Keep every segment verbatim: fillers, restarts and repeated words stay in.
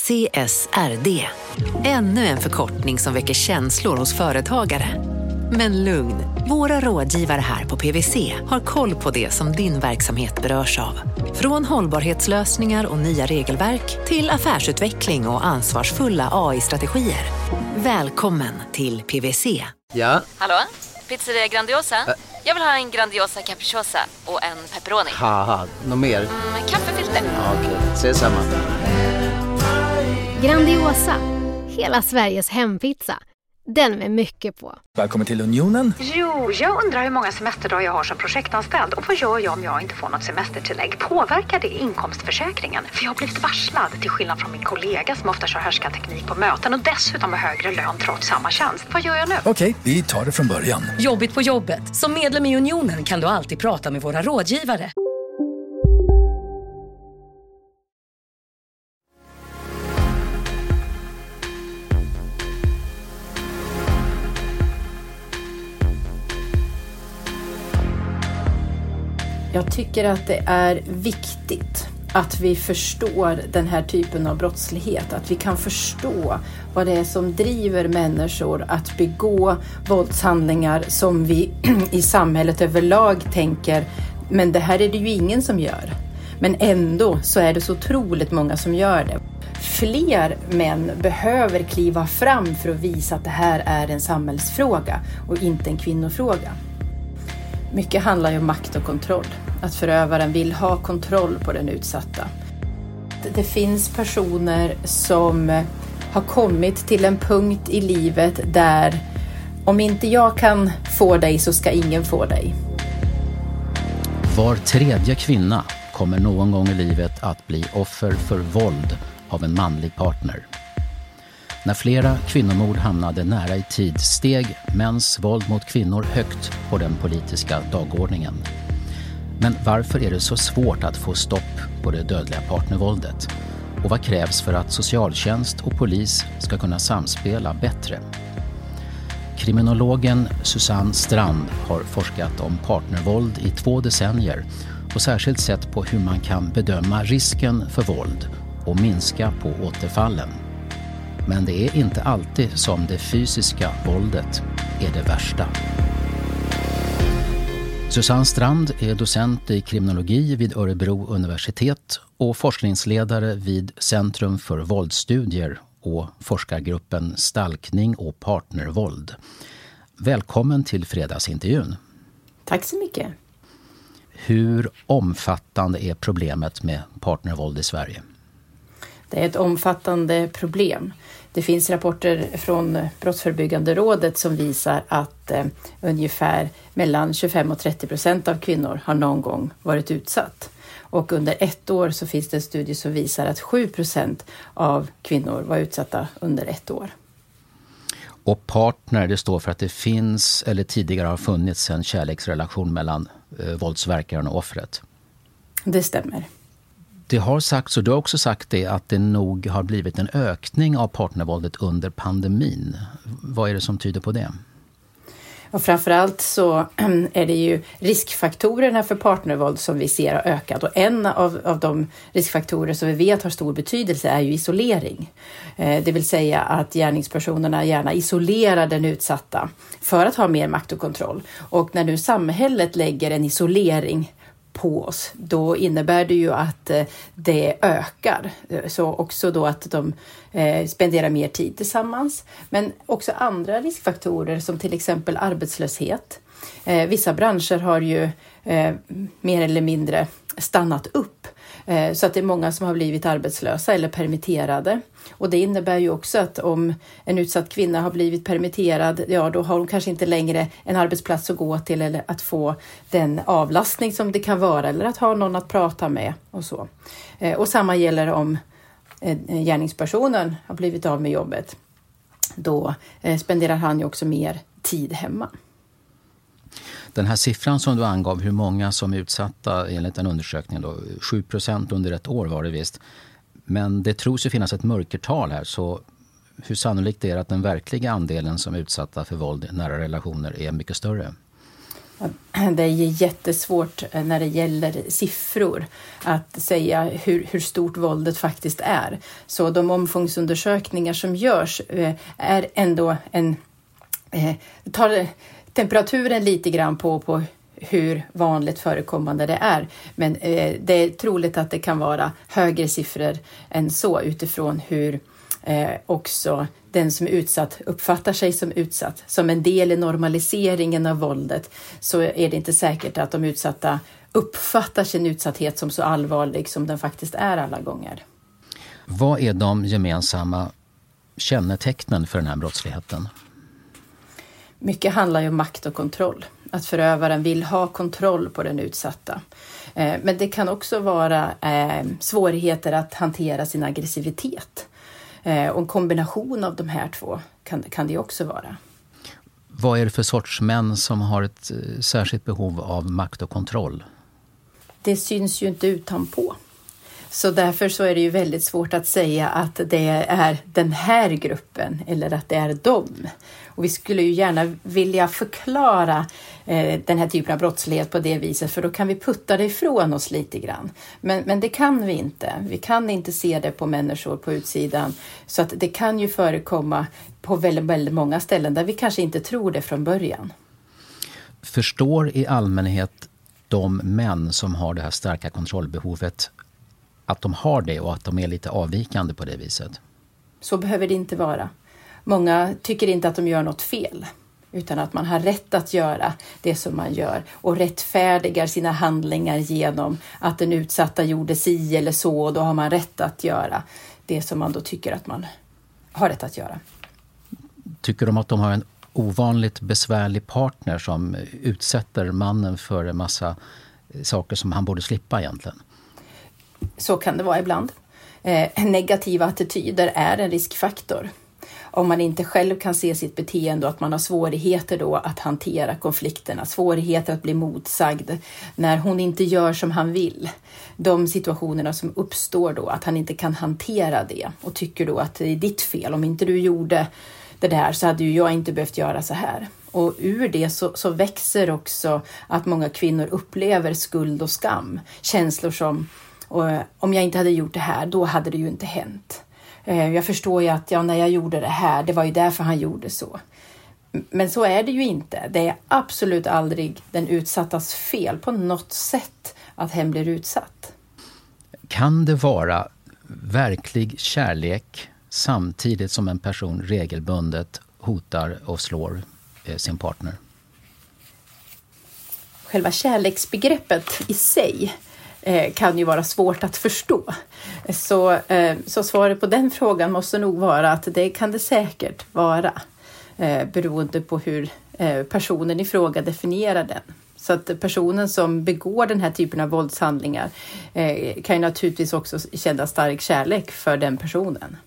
C S R D. Ännu en förkortning som väcker känslor hos företagare. Men lugn, våra rådgivare här på P W C har koll på det som din verksamhet berörs av. Från hållbarhetslösningar och nya regelverk till affärsutveckling och ansvarsfulla A I-strategier. Välkommen till P W C. Ja? Hallå? Pizzeria Grandiosa? Ä- Jag vill ha en Grandiosa capriciosa och en pepperoni. Haha, något mer? Mm, kaffefilter. Ja, okej, okay. Ses samma. Grandiosa, hela Sveriges hempizza. Den med mycket på. Välkommen till Unionen. Jo, jag undrar hur många semesterdagar jag har som projektanställd. Och vad gör jag om jag inte får något semestertillägg? Påverkar det inkomstförsäkringen? För jag har blivit varslad, till skillnad från min kollega som ofta kör härskarteknik på möten. Och dessutom har högre lön trots samma tjänst. Vad gör jag nu? Okej, vi tar det från början. Jobbigt på jobbet. Som medlem i Unionen kan du alltid prata med våra rådgivare. Jag tycker att det är viktigt att vi förstår den här typen av brottslighet. Att vi kan förstå vad det är som driver människor att begå våldshandlingar som vi i samhället överlag tänker, men det här är det ju ingen som gör. Men ändå så är det så otroligt många som gör det. Fler män behöver kliva fram för att visa att det här är en samhällsfråga och inte en kvinnofråga. Mycket handlar ju om makt och kontroll. Att förövaren vill ha kontroll på den utsatta. Det finns personer som har kommit till en punkt i livet där om inte jag kan få dig så ska ingen få dig. Var tredje kvinna kommer någon gång i livet att bli offer för våld av en manlig partner. När flera kvinnomord hamnade nära i tid steg mäns våld mot kvinnor högt på den politiska dagordningen. Men varför är det så svårt att få stopp på det dödliga partnervåldet? Och vad krävs för att socialtjänst och polis ska kunna samspela bättre? Kriminologen Susanne Strand har forskat om partnervåld i två decennier och särskilt sett på hur man kan bedöma risken för våld och minska på återfallen. Men det är inte alltid som det fysiska våldet är det värsta. Susanne Strand är docent i kriminologi vid Örebro universitet och forskningsledare vid Centrum för våldsstudier och forskargruppen Stalkning och partnervåld. Välkommen till fredagsintervjun. Tack så mycket. Hur omfattande är problemet med partnervåld i Sverige? Det är ett omfattande problem. Det finns rapporter från Brottsförebyggande rådet som visar att eh, ungefär mellan tjugofem och trettio procent av kvinnor har någon gång varit utsatt. Och under ett år så finns det en studie som visar att sju procent av kvinnor var utsatta under ett år. Och partner, det står för att det finns eller tidigare har funnits en kärleksrelation mellan eh, våldsverkaren och offret. Det stämmer. Det har sagts, och du har också sagt det, att det nog har blivit en ökning av partnervåldet under pandemin. Vad är det som tyder på det? Och framförallt så är det ju riskfaktorerna för partnervåld som vi ser har ökat. Och en av, av de riskfaktorer som vi vet har stor betydelse är ju isolering. Eh, det vill säga att gärningspersonerna gärna isolerar den utsatta för att ha mer makt och kontroll. Och när nu samhället lägger en isolering på oss, då innebär det ju att det ökar. Så också då att de eh, spenderar mer tid tillsammans. Men också andra riskfaktorer som till exempel arbetslöshet. Eh, vissa branscher har ju eh, mer eller mindre stannat upp. Eh, så att det är många som har blivit arbetslösa eller permitterade. Och det innebär ju också att om en utsatt kvinna har blivit permitterad, ja då har hon kanske inte längre en arbetsplats att gå till eller att få den avlastning som det kan vara eller att ha någon att prata med och så. Eh, och samma gäller om eh, gärningspersonen har blivit av med jobbet. Då eh, spenderar han ju också mer tid hemma. Den här siffran som du angav, hur många som är utsatta enligt en undersökning, då, sju procent under ett år var det visst. Men det tros ju finnas ett mörkertal här, så hur sannolikt är det att den verkliga andelen som är utsatta för våld i nära relationer är mycket större? Det är jättesvårt när det gäller siffror att säga hur, hur stort våldet faktiskt är. Så de omfångsundersökningar som görs är ändå en... tar temperaturen lite grann på, på hur vanligt förekommande det är. Men det är troligt att det kan vara högre siffror än så utifrån hur också den som är utsatt uppfattar sig som utsatt. Som en del i normaliseringen av våldet så är det inte säkert att de utsatta uppfattar sin utsatthet som så allvarlig som den faktiskt är alla gånger. Vad är de gemensamma kännetecknen för den här brottsligheten? Mycket handlar ju om makt och kontroll. Att förövaren vill ha kontroll på den utsatta. Men det kan också vara svårigheter att hantera sin aggressivitet. Och en kombination av de här två kan, kan det också vara. Vad är det för sorts män som har ett särskilt behov av makt och kontroll? Det syns ju inte utanpå. Så därför så är det ju väldigt svårt att säga att det är den här gruppen eller att det är dem. Och vi skulle ju gärna vilja förklara eh, den här typen av brottslighet på det viset, för då kan vi putta det ifrån oss lite grann. Men, men det kan vi inte. Vi kan inte se det på människor på utsidan. Så att det kan ju förekomma på väldigt, väldigt många ställen där vi kanske inte tror det från början. Förstår i allmänhet de män som har det här starka kontrollbehovet att de har det och att de är lite avvikande på det viset? Så behöver det inte vara. Många tycker inte att de gör något fel, utan att man har rätt att göra det som man gör och rättfärdigar sina handlingar genom att den utsatta gjorde si eller så, och då har man rätt att göra det som man då tycker att man har rätt att göra. Tycker de att de har en ovanligt besvärlig partner som utsätter mannen för en massa saker som han borde slippa egentligen? Så kan det vara ibland. Eh, negativa attityder är en riskfaktor. Om man inte själv kan se sitt beteende och att man har svårigheter då att hantera konflikterna, svårigheter att bli motsagd när hon inte gör som han vill. De situationerna som uppstår då, att han inte kan hantera det och tycker då att det är ditt fel. Om inte du gjorde det där så hade ju jag inte behövt göra så här. Och ur det så, så växer också att många kvinnor upplever skuld och skam. Känslor som, och, om jag inte hade gjort det här, då hade det ju inte hänt. Jag förstår ju att ja, när jag gjorde det här, det var ju därför han gjorde så. Men så är det ju inte. Det är absolut aldrig den utsattas fel på något sätt att hen blir utsatt. Kan det vara verklig kärlek samtidigt som en person regelbundet hotar och slår sin partner? Själva kärleksbegreppet i sig kan ju vara svårt att förstå. Så, så svaret på den frågan måste nog vara att det kan det säkert vara. Beroende på hur personen i fråga definierar den. Så att personen som begår den här typen av våldshandlingar kan ju naturligtvis också känna stark kärlek för den personen.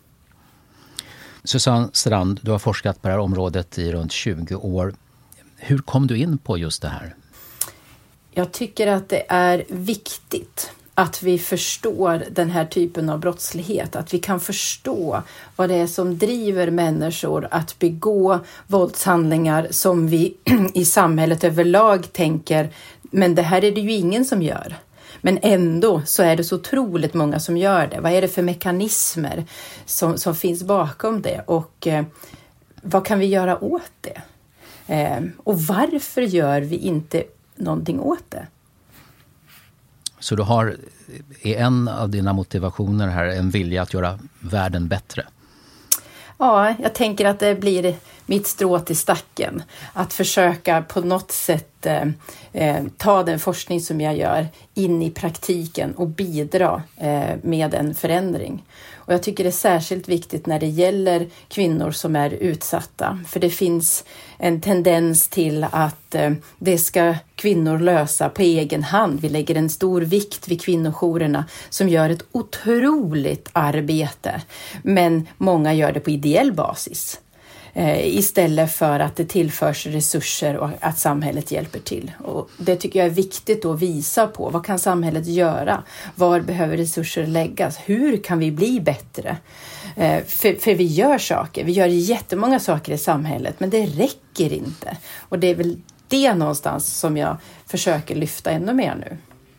Susanne Strand, du har forskat på det här området i runt tjugo år. Hur kom du in på just det här? Jag tycker att det är viktigt att vi förstår den här typen av brottslighet. Att vi kan förstå vad det är som driver människor att begå våldshandlingar som vi i samhället överlag tänker, men det här är det ju ingen som gör. Men ändå så är det så otroligt många som gör det. Vad är det för mekanismer som, som finns bakom det? Och eh, vad kan vi göra åt det? Eh, och varför gör vi inte någonting åt det? Så du har i en av dina motivationer här en vilja att göra världen bättre? Ja, jag tänker att det blir mitt strå till stacken. Att försöka på något sätt eh, ta den forskning som jag gör in i praktiken och bidra eh, med en förändring. Och jag tycker det är särskilt viktigt när det gäller kvinnor som är utsatta. För det finns en tendens till att eh, det ska kvinnor lösa på egen hand. Vi lägger en stor vikt vid kvinnojourerna som gör ett otroligt arbete. Men många gör det på ideell basis. Istället för att det tillförs resurser och att samhället hjälper till. Och det tycker jag är viktigt att visa på. Vad kan samhället göra? Var behöver resurser läggas? Hur kan vi bli bättre? För, för vi gör saker. Vi gör jättemånga saker i samhället, men det räcker inte. Och det är väl det någonstans som jag försöker lyfta ännu mer nu.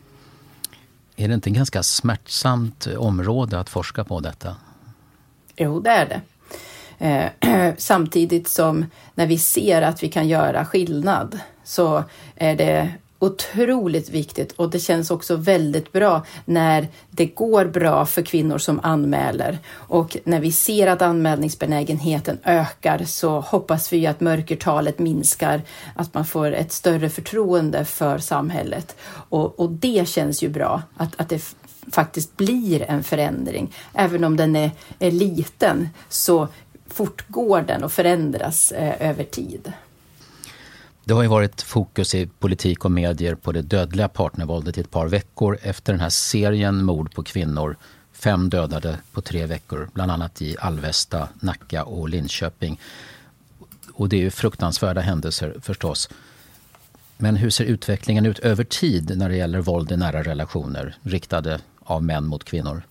Är det inte en ganska smärtsamt område att forska på detta? Jo, det är det. Eh, samtidigt som när vi ser att vi kan göra skillnad så är det otroligt viktigt, och det känns också väldigt bra när det går bra för kvinnor som anmäler, och när vi ser att anmälningsbenägenheten ökar så hoppas vi att mörkertalet minskar, att man får ett större förtroende för samhället, och, och det känns ju bra att, att det f- faktiskt blir en förändring. Även om den är, är liten så fortgår den och förändras eh, över tid. Det har ju varit fokus i politik och medier på det dödliga partnervåldet i ett par veckor efter den här serien mord på kvinnor. Fem dödade på tre veckor, bland annat i Alvesta, Nacka och Linköping. Och det är ju fruktansvärda händelser förstås. Men hur ser utvecklingen ut över tid när det gäller våld i nära relationer riktade av män mot kvinnor?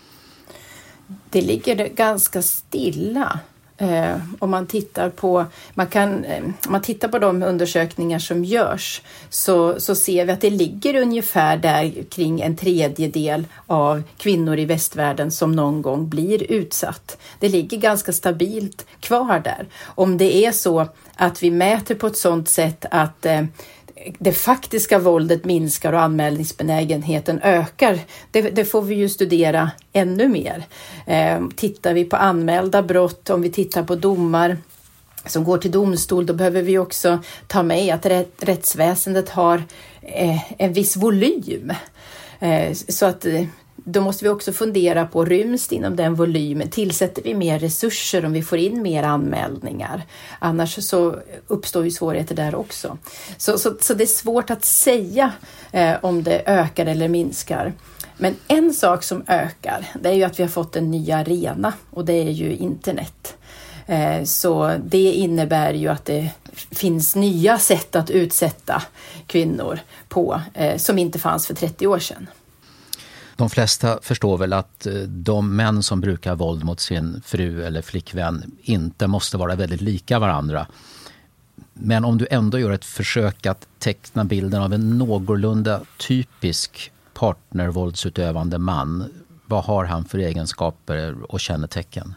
Det ligger ganska stilla. Eh, om man tittar på, man kan, eh, om man tittar på de undersökningar som görs så, så ser vi att det ligger ungefär där kring en tredjedel av kvinnor i västvärlden som någon gång blir utsatt. Det ligger ganska stabilt kvar där. Om det är så att vi mäter på ett sådant sätt att eh, det faktiska våldet minskar och anmälningsbenägenheten ökar, det, det får vi ju studera ännu mer. Eh, tittar vi på anmälda brott, om vi tittar på domar som går till domstol, då behöver vi också ta med att rätt, rättsväsendet har eh, en viss volym. Eh, så att eh, då måste vi också fundera på, ryms inom den volymen? Tillsätter vi mer resurser om vi får in mer anmälningar? Annars så uppstår ju svårigheter där också. Så, så, så det är svårt att säga eh, om det ökar eller minskar. Men en sak som ökar, det är ju att vi har fått en ny arena, och det är ju internet. Eh, så det innebär ju att det finns nya sätt att utsätta kvinnor på eh, som inte fanns för trettio år sedan. De flesta förstår väl att de män som brukar våld mot sin fru eller flickvän inte måste vara väldigt lika varandra. Men om du ändå gör ett försök att teckna bilden av en någorlunda typisk partnervåldsutövande man, vad har han för egenskaper och kännetecken?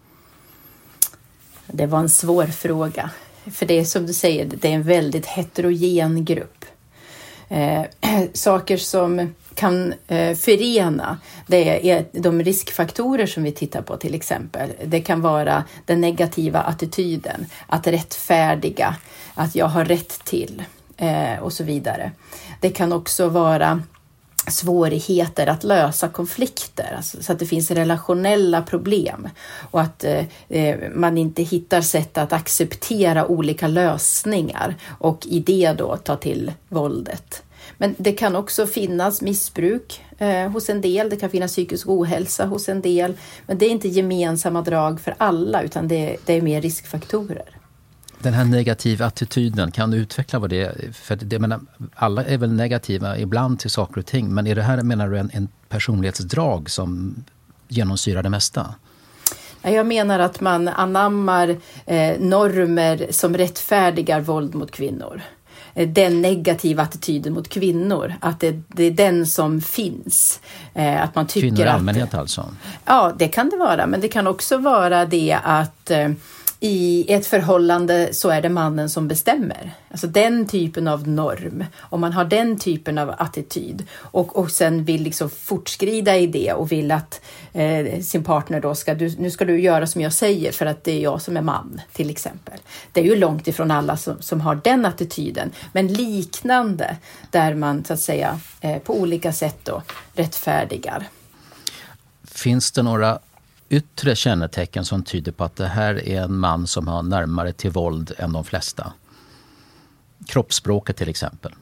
Det var en svår fråga. För det är som du säger, det är en väldigt heterogen grupp. Eh, saker som kan eh, förena, det är de riskfaktorer som vi tittar på till exempel. Det kan vara den negativa attityden, att rättfärdiga, att jag har rätt till eh, och så vidare. Det kan också vara svårigheter att lösa konflikter, alltså, så att det finns relationella problem och att eh, man inte hittar sätt att acceptera olika lösningar och i det då ta till våldet. Men det kan också finnas missbruk eh, hos en del, det kan finnas psykisk ohälsa hos en del, men det är inte gemensamma drag för alla, utan det, det är mer riskfaktorer. Den här negativa attityden, kan du utveckla vad det är? För det, menar, alla är väl negativa ibland till saker och ting, men är det här, menar du, en, en personlighetsdrag som genomsyrar det mesta? Jag menar att man anammar eh, normer som rättfärdigar våld mot kvinnor. Den negativa attityden mot kvinnor, att det, det är den som finns. Eh, att man tycker kvinnor i att, allmänhet alltså? Ja, det kan det vara, men det kan också vara det att eh, i ett förhållande så är det mannen som bestämmer. Alltså den typen av norm. Om man har den typen av attityd och, och sen vill liksom fortskrida i det och vill att eh, sin partner då ska, du, nu ska du göra som jag säger för att det är jag som är man till exempel. Det är ju långt ifrån alla som, som har den attityden. Men liknande där man så att säga eh, på olika sätt då rättfärdigar. Finns det några yttre kännetecken som tyder på att det här är en man som har närmare till våld än de flesta? Kroppsspråket till exempel.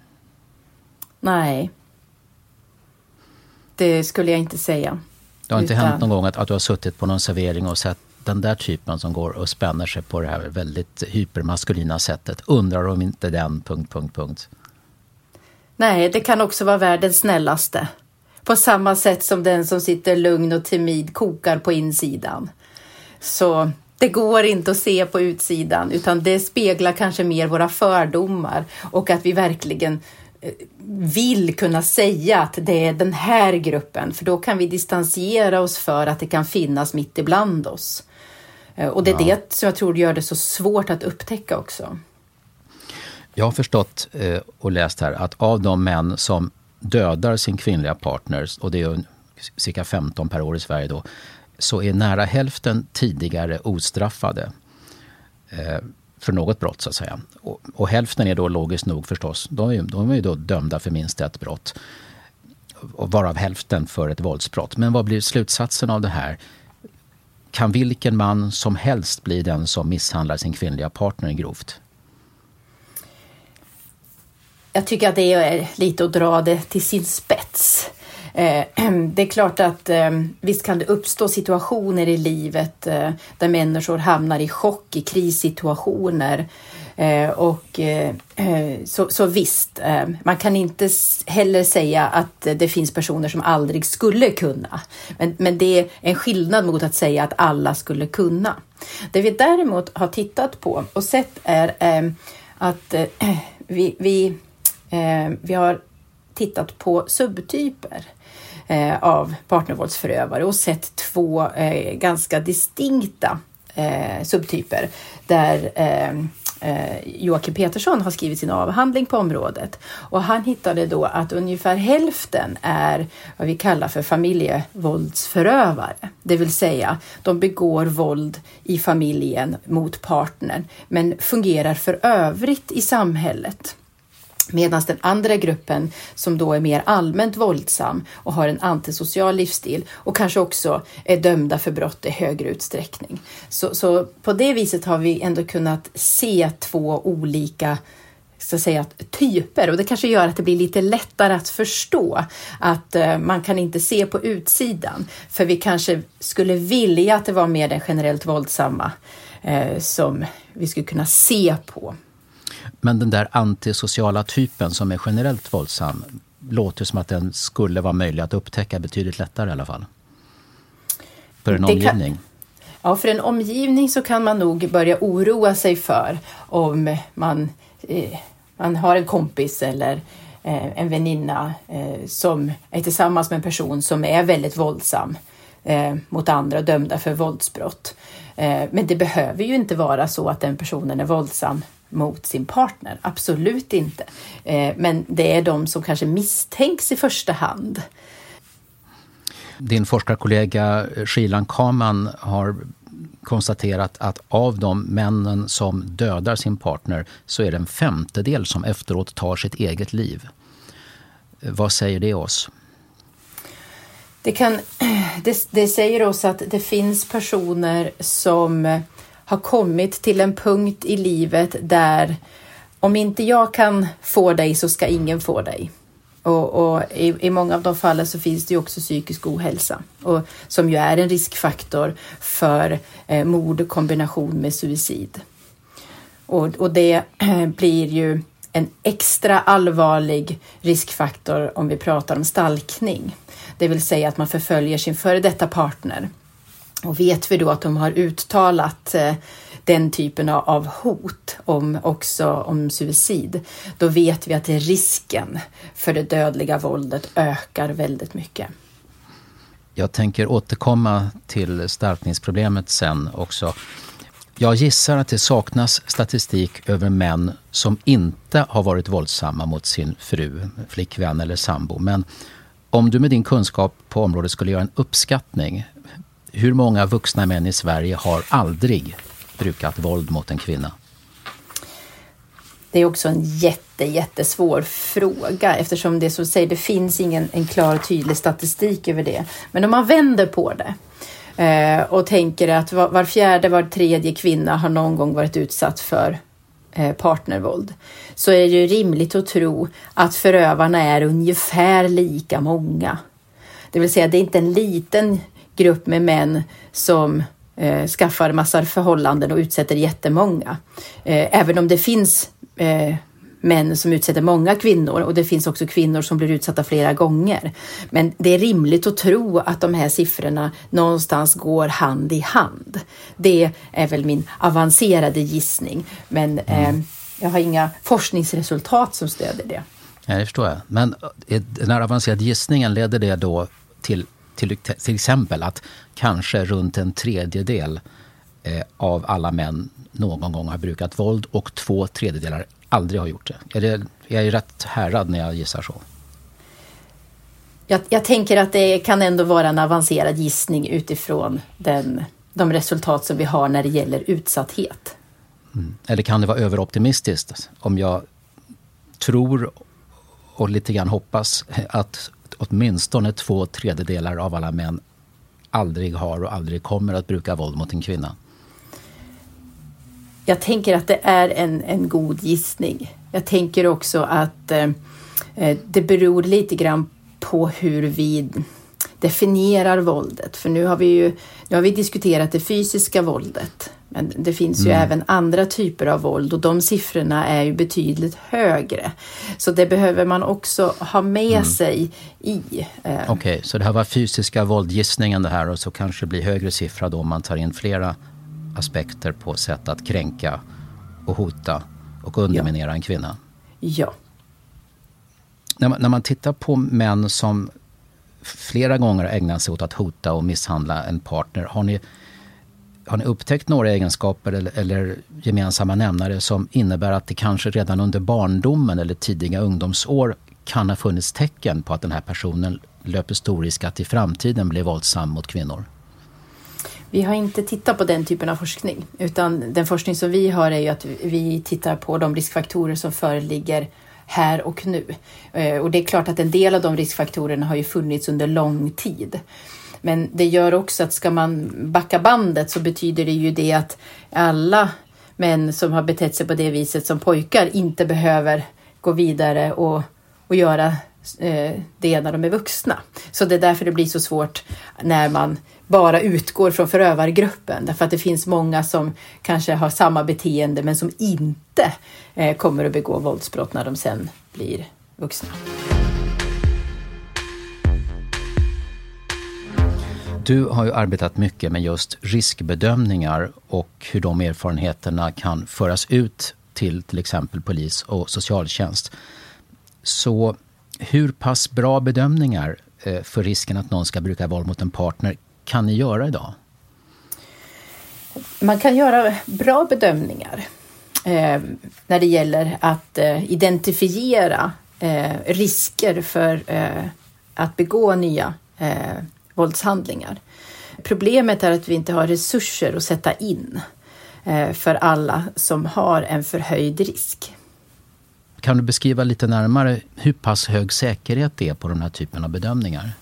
Nej. Det skulle jag inte säga. Det har inte Utan... hänt någon gång att, att du har suttit på någon servering och sett den där typen som går och spänner sig på det här väldigt hypermaskulina sättet. Undrar om inte den... punkt, punkt, punkt. Nej, det kan också vara världens snällaste. På samma sätt som den som sitter lugn och timid kokar på insidan. Så Det går inte att se på utsidan, utan det speglar kanske mer våra fördomar och att vi verkligen vill kunna säga att det är den här gruppen, för då kan vi distansera oss för att det kan finnas mitt ibland oss. Och det är ja. det som jag tror gör det så svårt att upptäcka också. Jag har förstått eh, och läst här att av de män som dödar sin kvinnliga partner, och det är cirka femton per år i Sverige då, så är nära hälften tidigare ostraffade eh, för något brott så att säga. Och, och hälften är då logiskt nog förstås, de är, de är ju då dömda för minst ett brott. Och varav hälften för ett våldsbrott. Men vad blir slutsatsen av det här? Kan vilken man som helst bli den som misshandlar sin kvinnliga partner grovt? Jag tycker att det är lite att dra det till sin spets. Det är klart att visst kan det uppstå situationer i livet där människor hamnar i chock, i krissituationer. Och så, så visst, man kan inte heller säga att det finns personer som aldrig skulle kunna. Men, men det är en skillnad mot att säga att alla skulle kunna. Det vi däremot har tittat på och sett är att vi, vi, vi har tittat på subtyper av partnervåldsförövare och sett två eh, ganska distinkta eh, subtyper där eh, Joakim Petersson har skrivit sin avhandling på området. Och han hittade då att ungefär hälften är vad vi kallar för familjevåldsförövare. Det vill säga, de begår våld i familjen mot partnern men fungerar för övrigt i samhället. Medan den andra gruppen som då är mer allmänt våldsam och har en antisocial livsstil och kanske också är dömda för brott i högre utsträckning. Så, så på det viset har vi ändå kunnat se två olika så att säga, typer, och det kanske gör att det blir lite lättare att förstå att uh, man kan inte se på utsidan, för vi kanske skulle vilja att det var mer den generellt våldsamma uh, som vi skulle kunna se på. Men den där antisociala typen som är generellt våldsam låter som att den skulle vara möjlig att upptäcka betydligt lättare i alla fall. För en det omgivning. Kan, ja, för en omgivning så kan man nog börja oroa sig för om man, eh, man har en kompis eller eh, en väninna eh, som är tillsammans med en person som är väldigt våldsam eh, mot andra, dömda för våldsbrott. Eh, men det behöver ju inte vara så att den personen är våldsam mot sin partner. Absolut inte. Eh, men det är de som kanske misstänks i första hand. Din forskarkollega Shilan Kaman har konstaterat att av de männen som dödar sin partner så är det en femtedel som efteråt tar sitt eget liv. Vad säger det oss? Det, kan, det, det säger oss att det finns personer som har kommit till en punkt i livet där om inte jag kan få dig så ska ingen få dig. Och, och i, i många av de fallen så finns det ju också psykisk ohälsa. Och, som ju är en riskfaktor för eh, mord och kombination med suicid. Och, och det eh, blir ju en extra allvarlig riskfaktor om vi pratar om stalkning. Det vill säga att man förföljer sin före detta partner. Och vet vi då att de har uttalat eh, den typen av hot om också om suicid, då vet vi att det risken för det dödliga våldet ökar väldigt mycket. Jag tänker återkomma till stalkningsproblemet sen också. Jag gissar att det saknas statistik över män som inte har varit våldsamma mot sin fru, flickvän eller sambo. Men om du med din kunskap på området skulle göra en uppskattning, hur många vuxna män i Sverige har aldrig brukat våld mot en kvinna? Det är också en jätte, jättesvår fråga, eftersom det som säger det finns ingen en klar och tydlig statistik över det. Men om man vänder på det eh, och tänker att var, var fjärde, var tredje kvinna har någon gång varit utsatt för eh, partnervåld, så är det ju rimligt att tro att förövarna är ungefär lika många. Det vill säga det är inte en liten grupp med män som eh, skaffar massor förhållanden och utsätter jättemånga. Eh, även om det finns eh, män som utsätter många kvinnor och det finns också kvinnor som blir utsatta flera gånger. Men det är rimligt att tro att de här siffrorna någonstans går hand i hand. Det är väl min avancerade gissning, men mm. eh, jag har inga forskningsresultat som stöder det. Ja, det förstår jag. Men den här avancerade gissningen, leder det då till, till, till exempel att kanske runt en tredjedel eh, av alla män någon gång har brukat våld och två tredjedelar aldrig har gjort det? Är det jag är rätt härad när jag gissar så? Jag, jag tänker att det kan ändå vara en avancerad gissning utifrån den, de resultat som vi har när det gäller utsatthet. Mm. Eller kan det vara överoptimistiskt om jag tror och lite grann hoppas att åtminstone två tredjedelar av alla män aldrig har och aldrig kommer att bruka våld mot en kvinna? Jag tänker att det är en, en god gissning. Jag tänker också att eh, det beror lite grann på hur vi definierar våldet. För nu har vi ju nu har vi diskuterat det fysiska våldet. Men det finns ju mm. även andra typer av våld och de siffrorna är ju betydligt högre. Så det behöver man också ha med mm. sig i. Eh. Okej, okay, så det här var fysiska våldgissningen det här, och så kanske det blir högre siffra då om man tar in flera aspekter på sätt att kränka och hota och underminera ja. en kvinna. Ja. När man, när man tittar på män som flera gånger ägnar sig åt att hota och misshandla en partner, har ni, har ni upptäckt några egenskaper eller, eller gemensamma nämnare som innebär att det kanske redan under barndomen eller tidiga ungdomsår kan ha funnits tecken på att den här personen löper stor risk att i framtiden bli våldsam mot kvinnor? Vi har inte tittat på den typen av forskning, utan den forskning som vi har är ju att vi tittar på de riskfaktorer som föreligger här och nu. Och det är klart att en del av de riskfaktorerna har ju funnits under lång tid. Men det gör också att ska man backa bandet så betyder det ju det att alla män som har betett sig på det viset som pojkar inte behöver gå vidare och, och göra det när de är vuxna. Så det är därför det blir så svårt när man bara utgår från förövargruppen. Därför att det finns många som kanske har samma beteende men som inte eh, kommer att begå våldsbrott när de sen blir vuxna. Du har ju arbetat mycket med just riskbedömningar och hur de erfarenheterna kan föras ut till till exempel polis och socialtjänst. Så hur pass bra bedömningar eh, för risken att någon ska bruka våld mot en partner kan ni göra idag? Man kan göra bra bedömningar eh, när det gäller att eh, identifiera eh, risker för eh, att begå nya eh, våldshandlingar. Problemet är att vi inte har resurser att sätta in eh, för alla som har en förhöjd risk. Kan du beskriva lite närmare hur pass hög säkerhet det är på den här typen av bedömningar?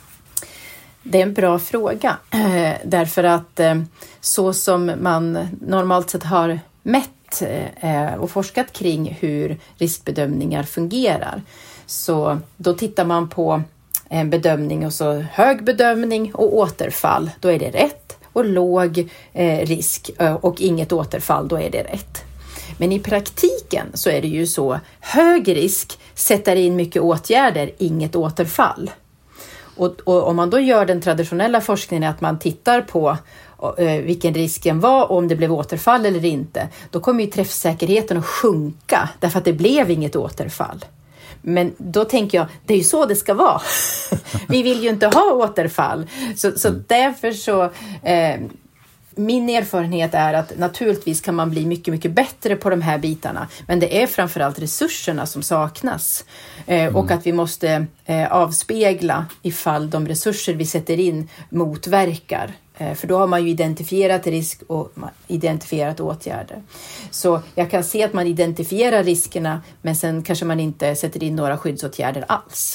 Det är en bra fråga, därför att så som man normalt sett har mätt och forskat kring hur riskbedömningar fungerar, så då tittar man på en bedömning och så hög bedömning och återfall, då är det rätt, och låg risk och inget återfall, då är det rätt. Men i praktiken så är det ju så, hög risk sätter in mycket åtgärder, inget återfall. Och, och om man då gör den traditionella forskningen att man tittar på eh, vilken risken var och om det blev återfall eller inte, då kommer ju träffsäkerheten att sjunka därför att det blev inget återfall. Men då tänker jag, det är ju så det ska vara. Vi vill ju inte ha återfall. Så, så därför så... Eh, Min erfarenhet är att naturligtvis kan man bli mycket, mycket bättre på de här bitarna. Men det är framförallt resurserna som saknas. Eh, mm. Och att vi måste eh, avspegla ifall de resurser vi sätter in motverkar. Eh, för då har man ju identifierat risk och identifierat åtgärder. Så jag kan se att man identifierar riskerna, men sen kanske man inte sätter in några skyddsåtgärder alls.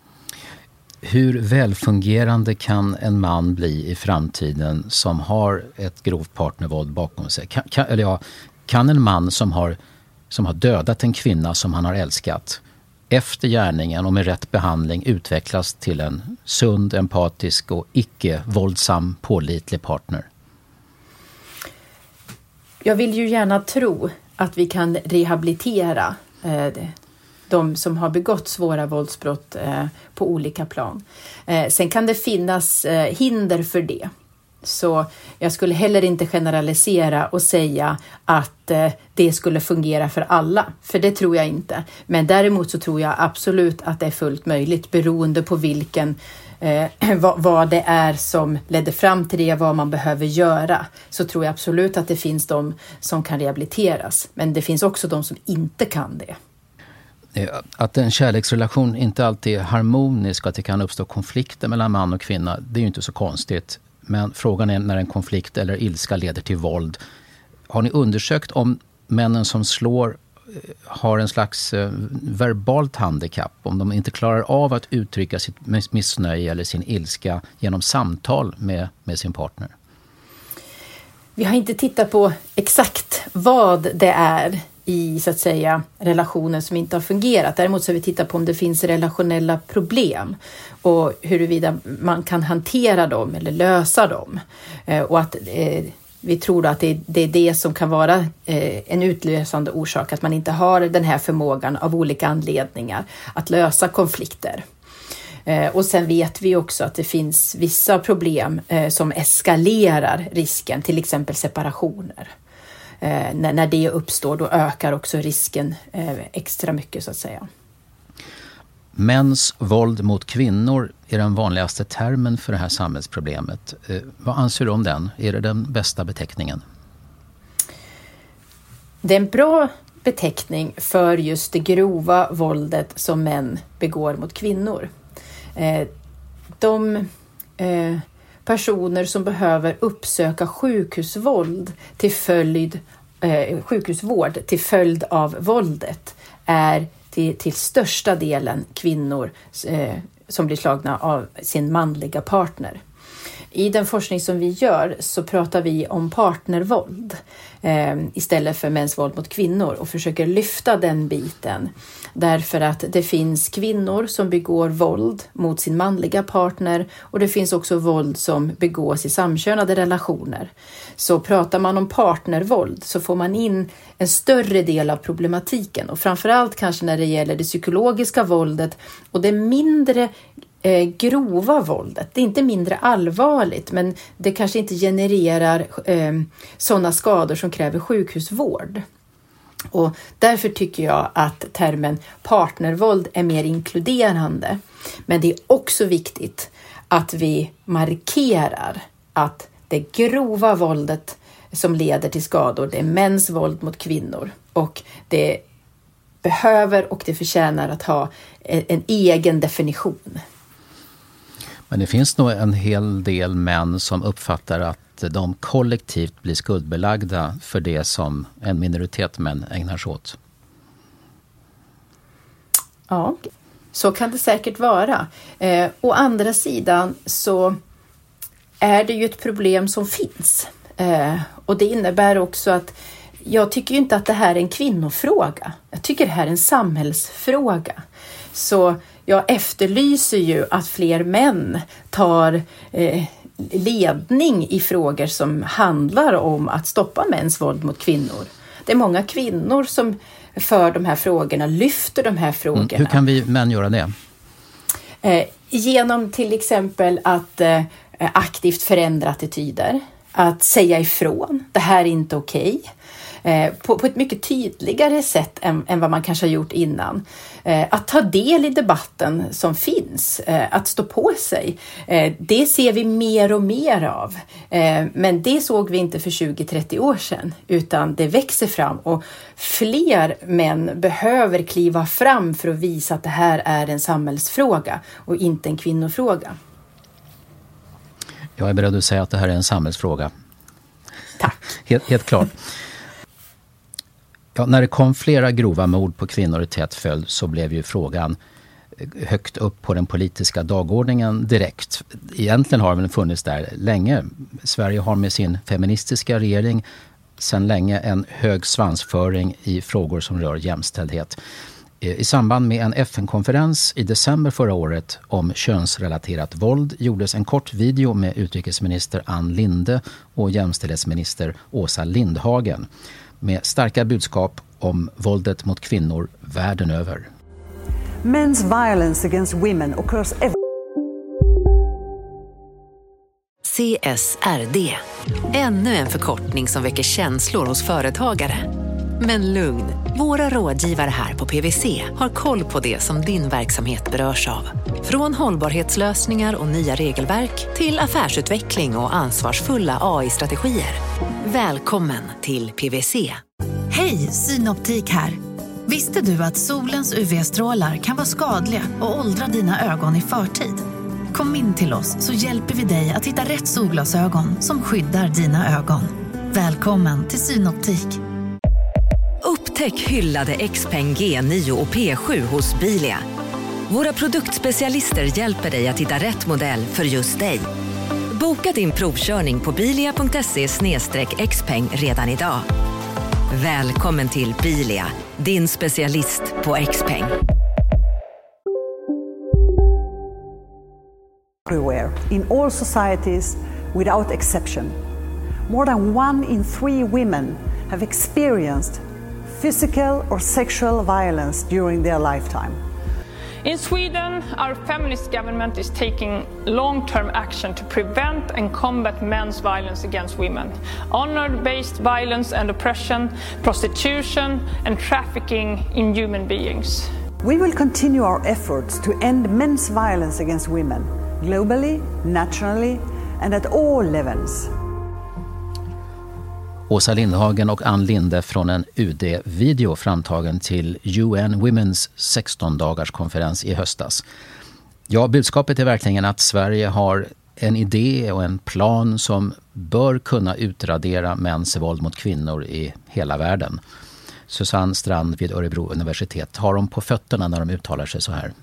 Hur välfungerande kan en man bli i framtiden som har ett grovt partnervåld bakom sig? Kan, kan, eller ja, kan en man som har, som har dödat en kvinna som han har älskat efter gärningen och med rätt behandling utvecklas till en sund, empatisk och icke-våldsam, pålitlig partner? Jag vill ju gärna tro att vi kan rehabilitera de som har begått svåra våldsbrott på olika plan. Sen kan det finnas hinder för det. Så jag skulle heller inte generalisera och säga att det skulle fungera för alla. För det tror jag inte. Men däremot så tror jag absolut att det är fullt möjligt beroende på vilken, eh, vad, vad det är som ledde fram till det, vad man behöver göra. Så tror jag absolut att det finns de som kan rehabiliteras. Men det finns också de som inte kan det. Att en kärleksrelation inte alltid är harmonisk och att det kan uppstå konflikter mellan man och kvinna, det är ju inte så konstigt. Men frågan är när en konflikt eller ilska leder till våld. Har ni undersökt om männen som slår har en slags verbalt handikapp? Om de inte klarar av att uttrycka sitt missnöje eller sin ilska genom samtal med, med sin partner? Vi har inte tittat på exakt vad det är i så att säga relationer som inte har fungerat. Däremot så har vi tittat på om det finns relationella problem och huruvida man kan hantera dem eller lösa dem. Eh, och att eh, vi tror att det, det är det som kan vara eh, en utlösande orsak, att man inte har den här förmågan av olika anledningar att lösa konflikter. Eh, och sen vet vi också att det finns vissa problem eh, som eskalerar risken, till exempel separationer. Eh, när, när det uppstår, då ökar också risken eh, extra mycket så att säga. Mäns våld mot kvinnor är den vanligaste termen för det här samhällsproblemet. Eh, vad anser du om den? Är det den bästa beteckningen? Det är en bra beteckning för just det grova våldet som män begår mot kvinnor. Eh, de eh, personer som behöver uppsöka sjukhusvåld till följd, eh, sjukhusvård till följd av våldet är till, till största delen kvinnor eh, som blir slagna av sin manliga partner. I den forskning som vi gör så pratar vi om partnervåld eh, istället för mäns våld mot kvinnor och försöker lyfta den biten. Därför att det finns kvinnor som begår våld mot sin manliga partner och det finns också våld som begås i samkönade relationer. Så pratar man om partnervåld så får man in en större del av problematiken och framförallt kanske när det gäller det psykologiska våldet och det mindre Eh, grova våldet. Det är inte mindre allvarligt men det kanske inte genererar eh, sådana skador som kräver sjukhusvård. Och därför tycker jag att termen partnervåld är mer inkluderande. Men det är också viktigt att vi markerar att det grova våldet som leder till skador, det är mäns våld mot kvinnor och det behöver och det förtjänar att ha en, en egen definition. Men det finns nog en hel del män som uppfattar att de kollektivt blir skuldbelagda för det som en minoritet män ägnar sig åt. Ja, så kan det säkert vara. Eh, å andra sidan så är det ju ett problem som finns. Eh, och det innebär också att jag tycker ju inte att det här är en kvinnofråga. Jag tycker det här är en samhällsfråga. Så jag efterlyser ju att fler män tar eh, ledning i frågor som handlar om att stoppa mäns våld mot kvinnor. Det är många kvinnor som för de här frågorna, lyfter de här frågorna. Mm, hur kan vi män göra det? Eh, genom till exempel att eh, aktivt förändra attityder. Att säga ifrån, det här är inte okej. Eh, på, på ett mycket tydligare sätt än, än vad man kanske har gjort innan. Eh, att ta del i debatten som finns, eh, att stå på sig. Eh, det ser vi mer och mer av. Eh, men det såg vi inte för tjugo till trettio år sedan, utan det växer fram och fler män behöver kliva fram för att visa att det här är en samhällsfråga och inte en kvinnofråga. Jag är beredd att säga att det här är en samhällsfråga. Tack. helt, helt klart. Ja, när det kom flera grova mord på kvinnor i tät följd så blev ju frågan högt upp på den politiska dagordningen direkt. Egentligen har den funnits där länge. Sverige har med sin feministiska regering sedan länge en hög svansföring i frågor som rör jämställdhet. I samband med en F N-konferens i december förra året om könsrelaterat våld gjordes en kort video med utrikesminister Ann Linde och jämställdhetsminister Åsa Lindhagen med starka budskap om våldet mot kvinnor världen över. Men's violence against women occurs every... C S R D. Ännu en förkortning som väcker känslor hos företagare. Men lugn, våra rådgivare här på P V C har koll på det som din verksamhet berörs av. Från hållbarhetslösningar och nya regelverk till affärsutveckling och ansvarsfulla A I-strategier. Välkommen till P V C. Hej, Synoptik här. Visste du att solens U V-strålar kan vara skadliga och åldra dina ögon i förtid? Kom in till oss så hjälper vi dig att hitta rätt solglasögon som skyddar dina ögon. Välkommen till Synoptik. Upptäck hyllade Xpeng G nio och P sju hos Bilia. Våra produktspecialister hjälper dig att hitta rätt modell för just dig. Boka din provkörning på bilia punkt se slash xpeng redan idag. Välkommen till Bilia, din specialist på Xpeng. everywhere, in all societies, without exception. More than one in three women have experienced physical or sexual violence during their lifetime. In Sweden, our feminist government is taking long-term action to prevent and combat men's violence against women, honor-based violence and oppression, prostitution and trafficking in human beings. We will continue our efforts to end men's violence against women, globally, nationally and at all levels. Åsa Lindhagen och Ann Linde från en U D-video framtagen till U N Women's sexton-dagarskonferens i höstas. Ja, budskapet är verkligen att Sverige har en idé och en plan som bör kunna utradera mäns våld mot kvinnor i hela världen. Susanne Strand vid Örebro universitet, har de på fötterna när de uttalar sig så här?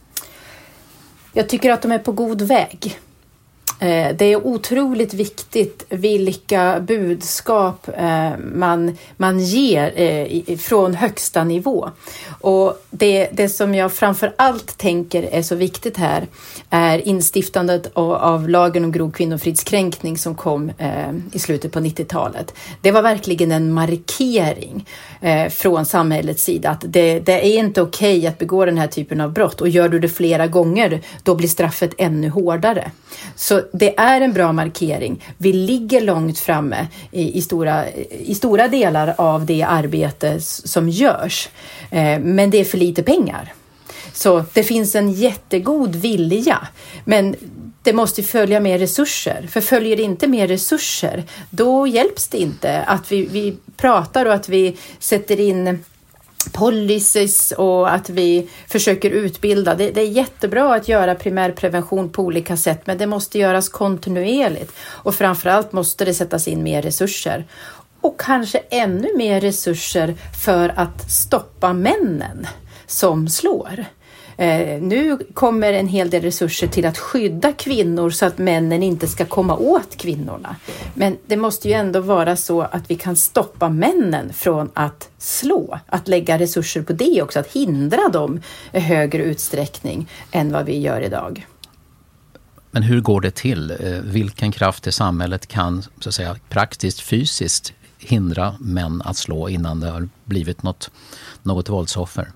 Jag tycker att de är på god väg. Det är otroligt viktigt vilka budskap man, man ger från högsta nivå. Och det, det som jag framför allt tänker är så viktigt här är instiftandet av, av lagen om grov kvinnofridskränkning som kom eh, i slutet på nittiotalet. Det var verkligen en markering eh, från samhällets sida att det, det är inte okej att begå den här typen av brott, och gör du det flera gånger då blir straffet ännu hårdare. Så det är en bra markering. Vi ligger långt framme i, i, stora, i stora delar av det arbete som görs. Eh, men det är för lite pengar. Så det finns en jättegod vilja. Men det måste följa med resurser. För följer det inte med resurser, då hjälps det inte att vi, vi pratar och att vi sätter in policies och att vi försöker utbilda. Det, det är jättebra att göra primärprevention på olika sätt, men det måste göras kontinuerligt. Och framförallt måste det sättas in mer resurser. Och kanske ännu mer resurser för att stoppa männen som slår. Eh, nu kommer en hel del resurser till att skydda kvinnor så att männen inte ska komma åt kvinnorna. Men det måste ju ändå vara så att vi kan stoppa männen från att slå. Att lägga resurser på det också, att hindra dem i högre utsträckning än vad vi gör idag. Men hur går det till? Vilken kraft i samhället kan så att säga praktiskt, fysiskt hindra män att slå innan det har blivit något, något våldsoffer?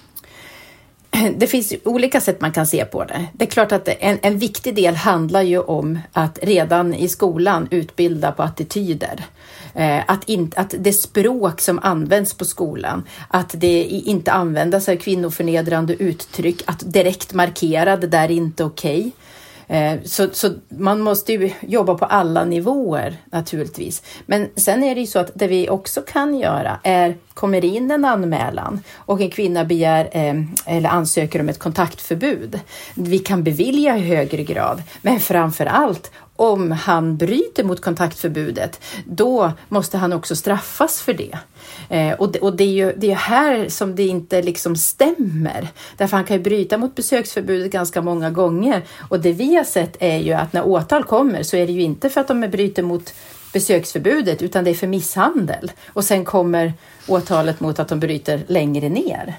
Det finns olika sätt man kan se på det. Det är klart att en, en viktig del handlar ju om att redan i skolan utbilda på attityder. Eh, att, in, att det språk som används på skolan, att det inte användas av kvinnoförnedrande uttryck, att direkt markera det där är inte okej. Så, så man måste ju jobba på alla nivåer naturligtvis. Men sen är det ju så att det vi också kan göra är, kommer in en anmälan och en kvinna begär eh, eller ansöker om ett kontaktförbud. Vi kan bevilja i högre grad, men framför allt om han bryter mot kontaktförbudet, då måste han också straffas för det. Eh, och det, och det är ju det är här som det inte liksom stämmer. Därför han kan ju bryta mot besöksförbudet ganska många gånger. Och det vi har sett är ju att när åtal kommer så är det ju inte för att de bryter mot besöksförbudet, utan det är för misshandel. Och sen kommer åtalet mot att de bryter längre ner.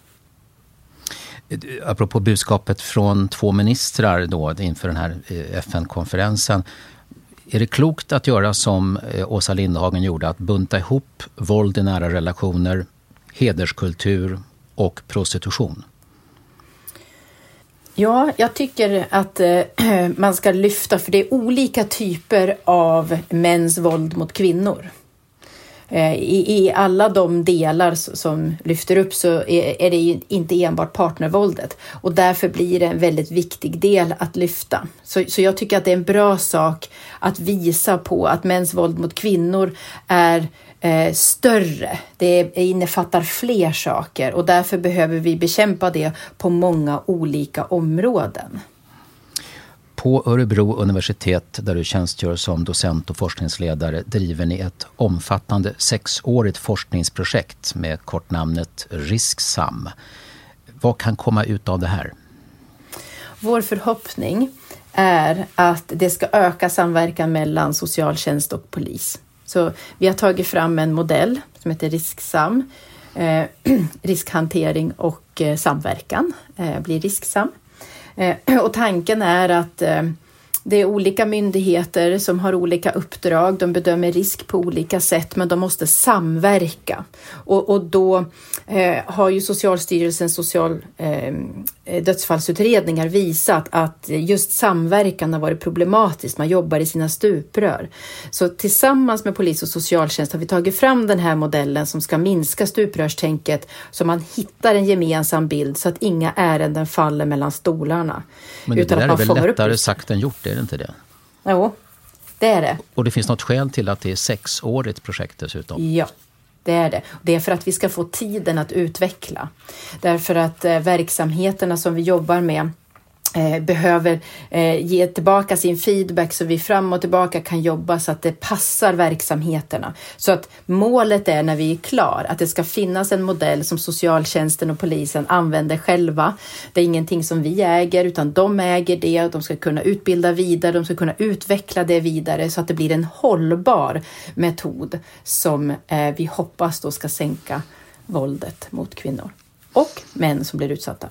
Apropå budskapet från två ministrar då inför den här F N-konferensen. Är det klokt att göra som Åsa Lindhagen gjorde, att bunta ihop våld i nära relationer, hederskultur och prostitution? Ja, jag tycker att eh, man ska lyfta, för det är olika typer av mäns våld mot kvinnor. Eh, i, I alla de delar som lyfter upp så är, är det ju inte enbart partnervåldet. Och därför blir det en väldigt viktig del att lyfta. Så, så jag tycker att det är en bra sak att visa på att mäns våld mot kvinnor är Eh, större. Det innefattar fler saker och därför behöver vi bekämpa det på många olika områden. På Örebro universitet, där du tjänstgör som docent och forskningsledare, driver ni ett omfattande sexårigt forskningsprojekt med kortnamnet RISKSAM. Vad kan komma ut av det här? Vår förhoppning är att det ska öka samverkan mellan socialtjänst och polis. Så vi har tagit fram en modell som heter RISKSAM, eh, riskhantering och eh, samverkan eh, blir RISKSAM. Eh, och tanken är att eh, det är olika myndigheter som har olika uppdrag, de bedömer risk på olika sätt men de måste samverka. Och, och då eh, har ju Socialstyrelsens social, eh, dödsfallsutredningar visat att just samverkan har varit problematiskt, man jobbar i sina stuprör. Så tillsammans med polis och socialtjänst har vi tagit fram den här modellen som ska minska stuprörstänket så man hittar en gemensam bild så att inga ärenden faller mellan stolarna. Men det där är väl lättare sagt än gjort, är det inte det? Jo, det är det. Och det finns något skäl till att det är sexårigt projekt dessutom? Ja, det är det. Det är för att vi ska få tiden att utveckla. Därför att eh, verksamheterna som vi jobbar med Eh, behöver eh, ge tillbaka sin feedback så vi fram och tillbaka kan jobba så att det passar verksamheterna. Så att målet är när vi är klar att det ska finnas en modell som socialtjänsten och polisen använder själva. Det är ingenting som vi äger utan de äger det och de ska kunna utbilda vidare, de ska kunna utveckla det vidare så att det blir en hållbar metod som eh, vi hoppas då ska sänka våldet mot kvinnor och män som blir utsatta.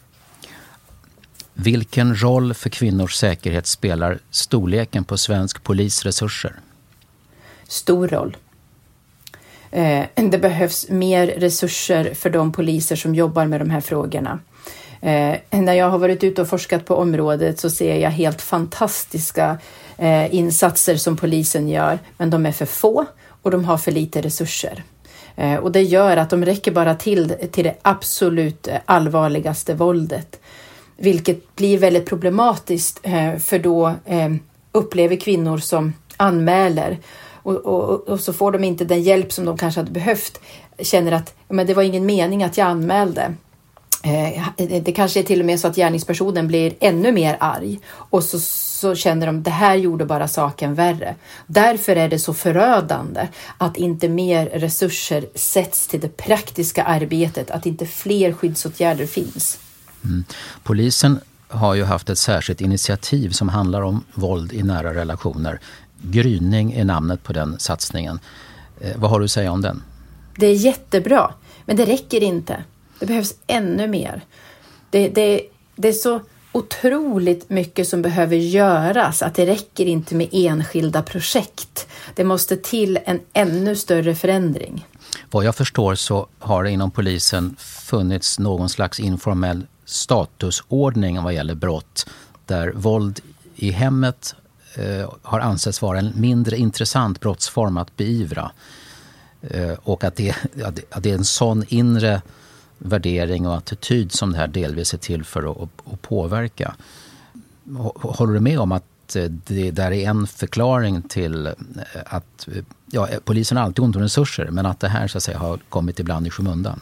Vilken roll för kvinnors säkerhet spelar storleken på svensk polisresurser? Stor roll. Eh, det behövs mer resurser för de poliser som jobbar med de här frågorna. Eh, när jag har varit ute och forskat på området så ser jag helt fantastiska eh, insatser som polisen gör. Men de är för få och de har för lite resurser. Eh, och det gör att de räcker bara till, till det absolut allvarligaste våldet. Vilket blir väldigt problematiskt eh, för då eh, upplever kvinnor som anmäler och, och, och så får de inte den hjälp som de kanske hade behövt. Känner att men det var ingen mening att jag anmälde. Eh, det kanske är till och med så att gärningspersonen blir ännu mer arg och så, så känner de det här gjorde bara saken värre. Därför är det så förödande att inte mer resurser sätts till det praktiska arbetet, att inte fler skyddsåtgärder finns. Mm. Polisen har ju haft ett särskilt initiativ som handlar om våld i nära relationer. Gryning är namnet på den satsningen. Eh, vad har du att säga om den? Det är jättebra, men det räcker inte. Det behövs ännu mer. Det, det, det är så otroligt mycket som behöver göras att det räcker inte med enskilda projekt. Det måste till en ännu större förändring. Vad jag förstår så har det inom polisen funnits någon slags informell statusordning vad gäller brott där våld i hemmet eh, har ansetts vara en mindre intressant brottsform att beivra. Eh, och att det, att det är en sån inre värdering och attityd som det här delvis är till för att, att påverka. Håller du med om att det där är en förklaring till att ja, polisen har alltid ont om resurser men att det här så att säga har kommit ibland i skymundan?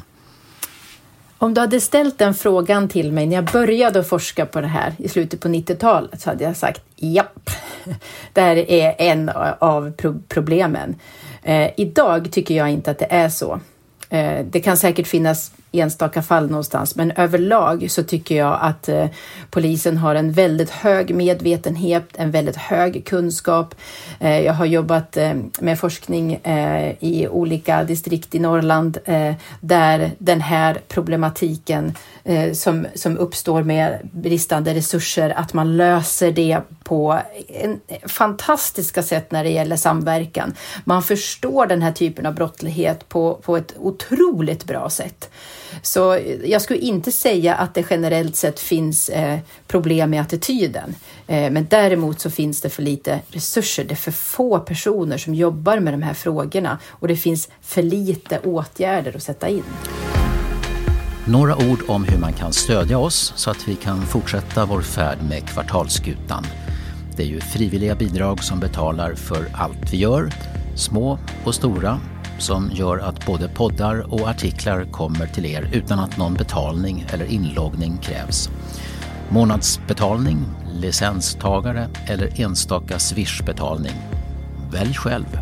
Om du hade ställt den frågan till mig när jag började forska på det här i slutet på nittiotalet så hade jag sagt japp, det här är en av pro- problemen. Eh, idag tycker jag inte att det är så. Eh, det kan säkert finnas enstaka fall någonstans, men överlag så tycker jag att eh, polisen har en väldigt hög medvetenhet, en väldigt hög kunskap. Eh, jag har jobbat eh, med forskning eh, i olika distrikt i Norrland eh, där den här problematiken eh, som, som uppstår med bristande resurser, att man löser det på en fantastiska sätt när det gäller samverkan. Man förstår den här typen av brottslighet på, på ett otroligt bra sätt. Så jag skulle inte säga att det generellt sett finns eh, problem med attityden. Eh, men däremot så finns det för lite resurser. Det är för få personer som jobbar med de här frågorna. Och det finns för lite åtgärder att sätta in. Några ord om hur man kan stödja oss så att vi kan fortsätta vår färd med Kvartalsskutan. Det är ju frivilliga bidrag som betalar för allt vi gör, små och stora, som gör att både poddar och artiklar kommer till er utan att någon betalning eller inloggning krävs. Månadsbetalning, licenstagare eller enstaka swishbetalning. Välj själv.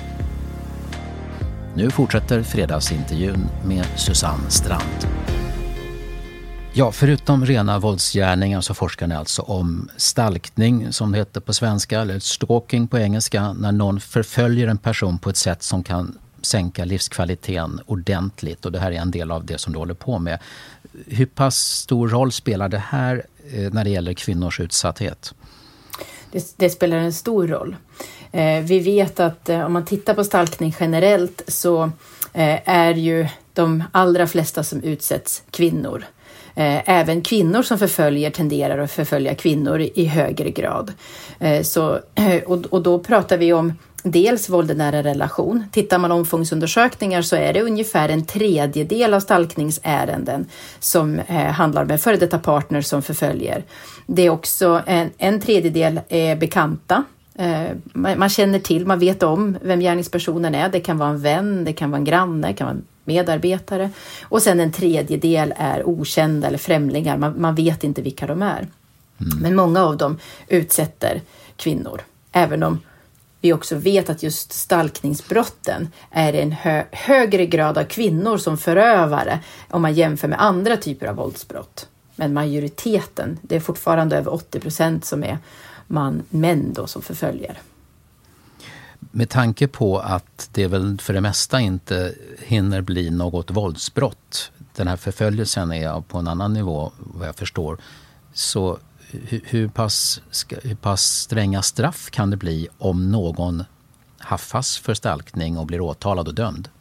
Nu fortsätter fredagsintervjun med Susanne Strand. Ja, förutom rena våldsgärningar så forskar ni alltså om stalkning, som det heter på svenska, eller stalking på engelska, när någon förföljer en person på ett sätt som kan sänka livskvaliteten ordentligt, och det här är en del av det som du håller på med. Hur pass stor roll spelar det här när det gäller kvinnors utsatthet? Det, det spelar en stor roll. Eh, vi vet att eh, om man tittar på stalkning generellt så eh, är ju de allra flesta som utsätts kvinnor. Eh, även kvinnor som förföljer tenderar att förfölja kvinnor i, i högre grad. Eh, så, eh, och, och då pratar vi om dels våld i nära relation. Tittar man omfångsundersökningar så är det ungefär en tredjedel av stalkningsärenden som eh, handlar om en före detta partner som förföljer. Det är också en, en tredjedel är bekanta. Eh, man, man känner till, man vet om vem gärningspersonen är. Det kan vara en vän, det kan vara en granne, det kan vara en medarbetare. Och sen en tredjedel är okända eller främlingar. Man, man vet inte vilka de är. Mm. Men många av dem utsätter kvinnor. Även om vi också vet att just stalkningsbrotten är en hö- högre grad av kvinnor som förövare om man jämför med andra typer av våldsbrott. Men majoriteten, det är fortfarande över åttio procent som är man, män då som förföljer. Med tanke på att det väl för det mesta inte hinner bli något våldsbrott, den här förföljelsen är på en annan nivå vad jag förstår, så hur, hur, pass, hur pass stränga straff kan det bli om någon haffas för stalkning och blir åtalad och dömd?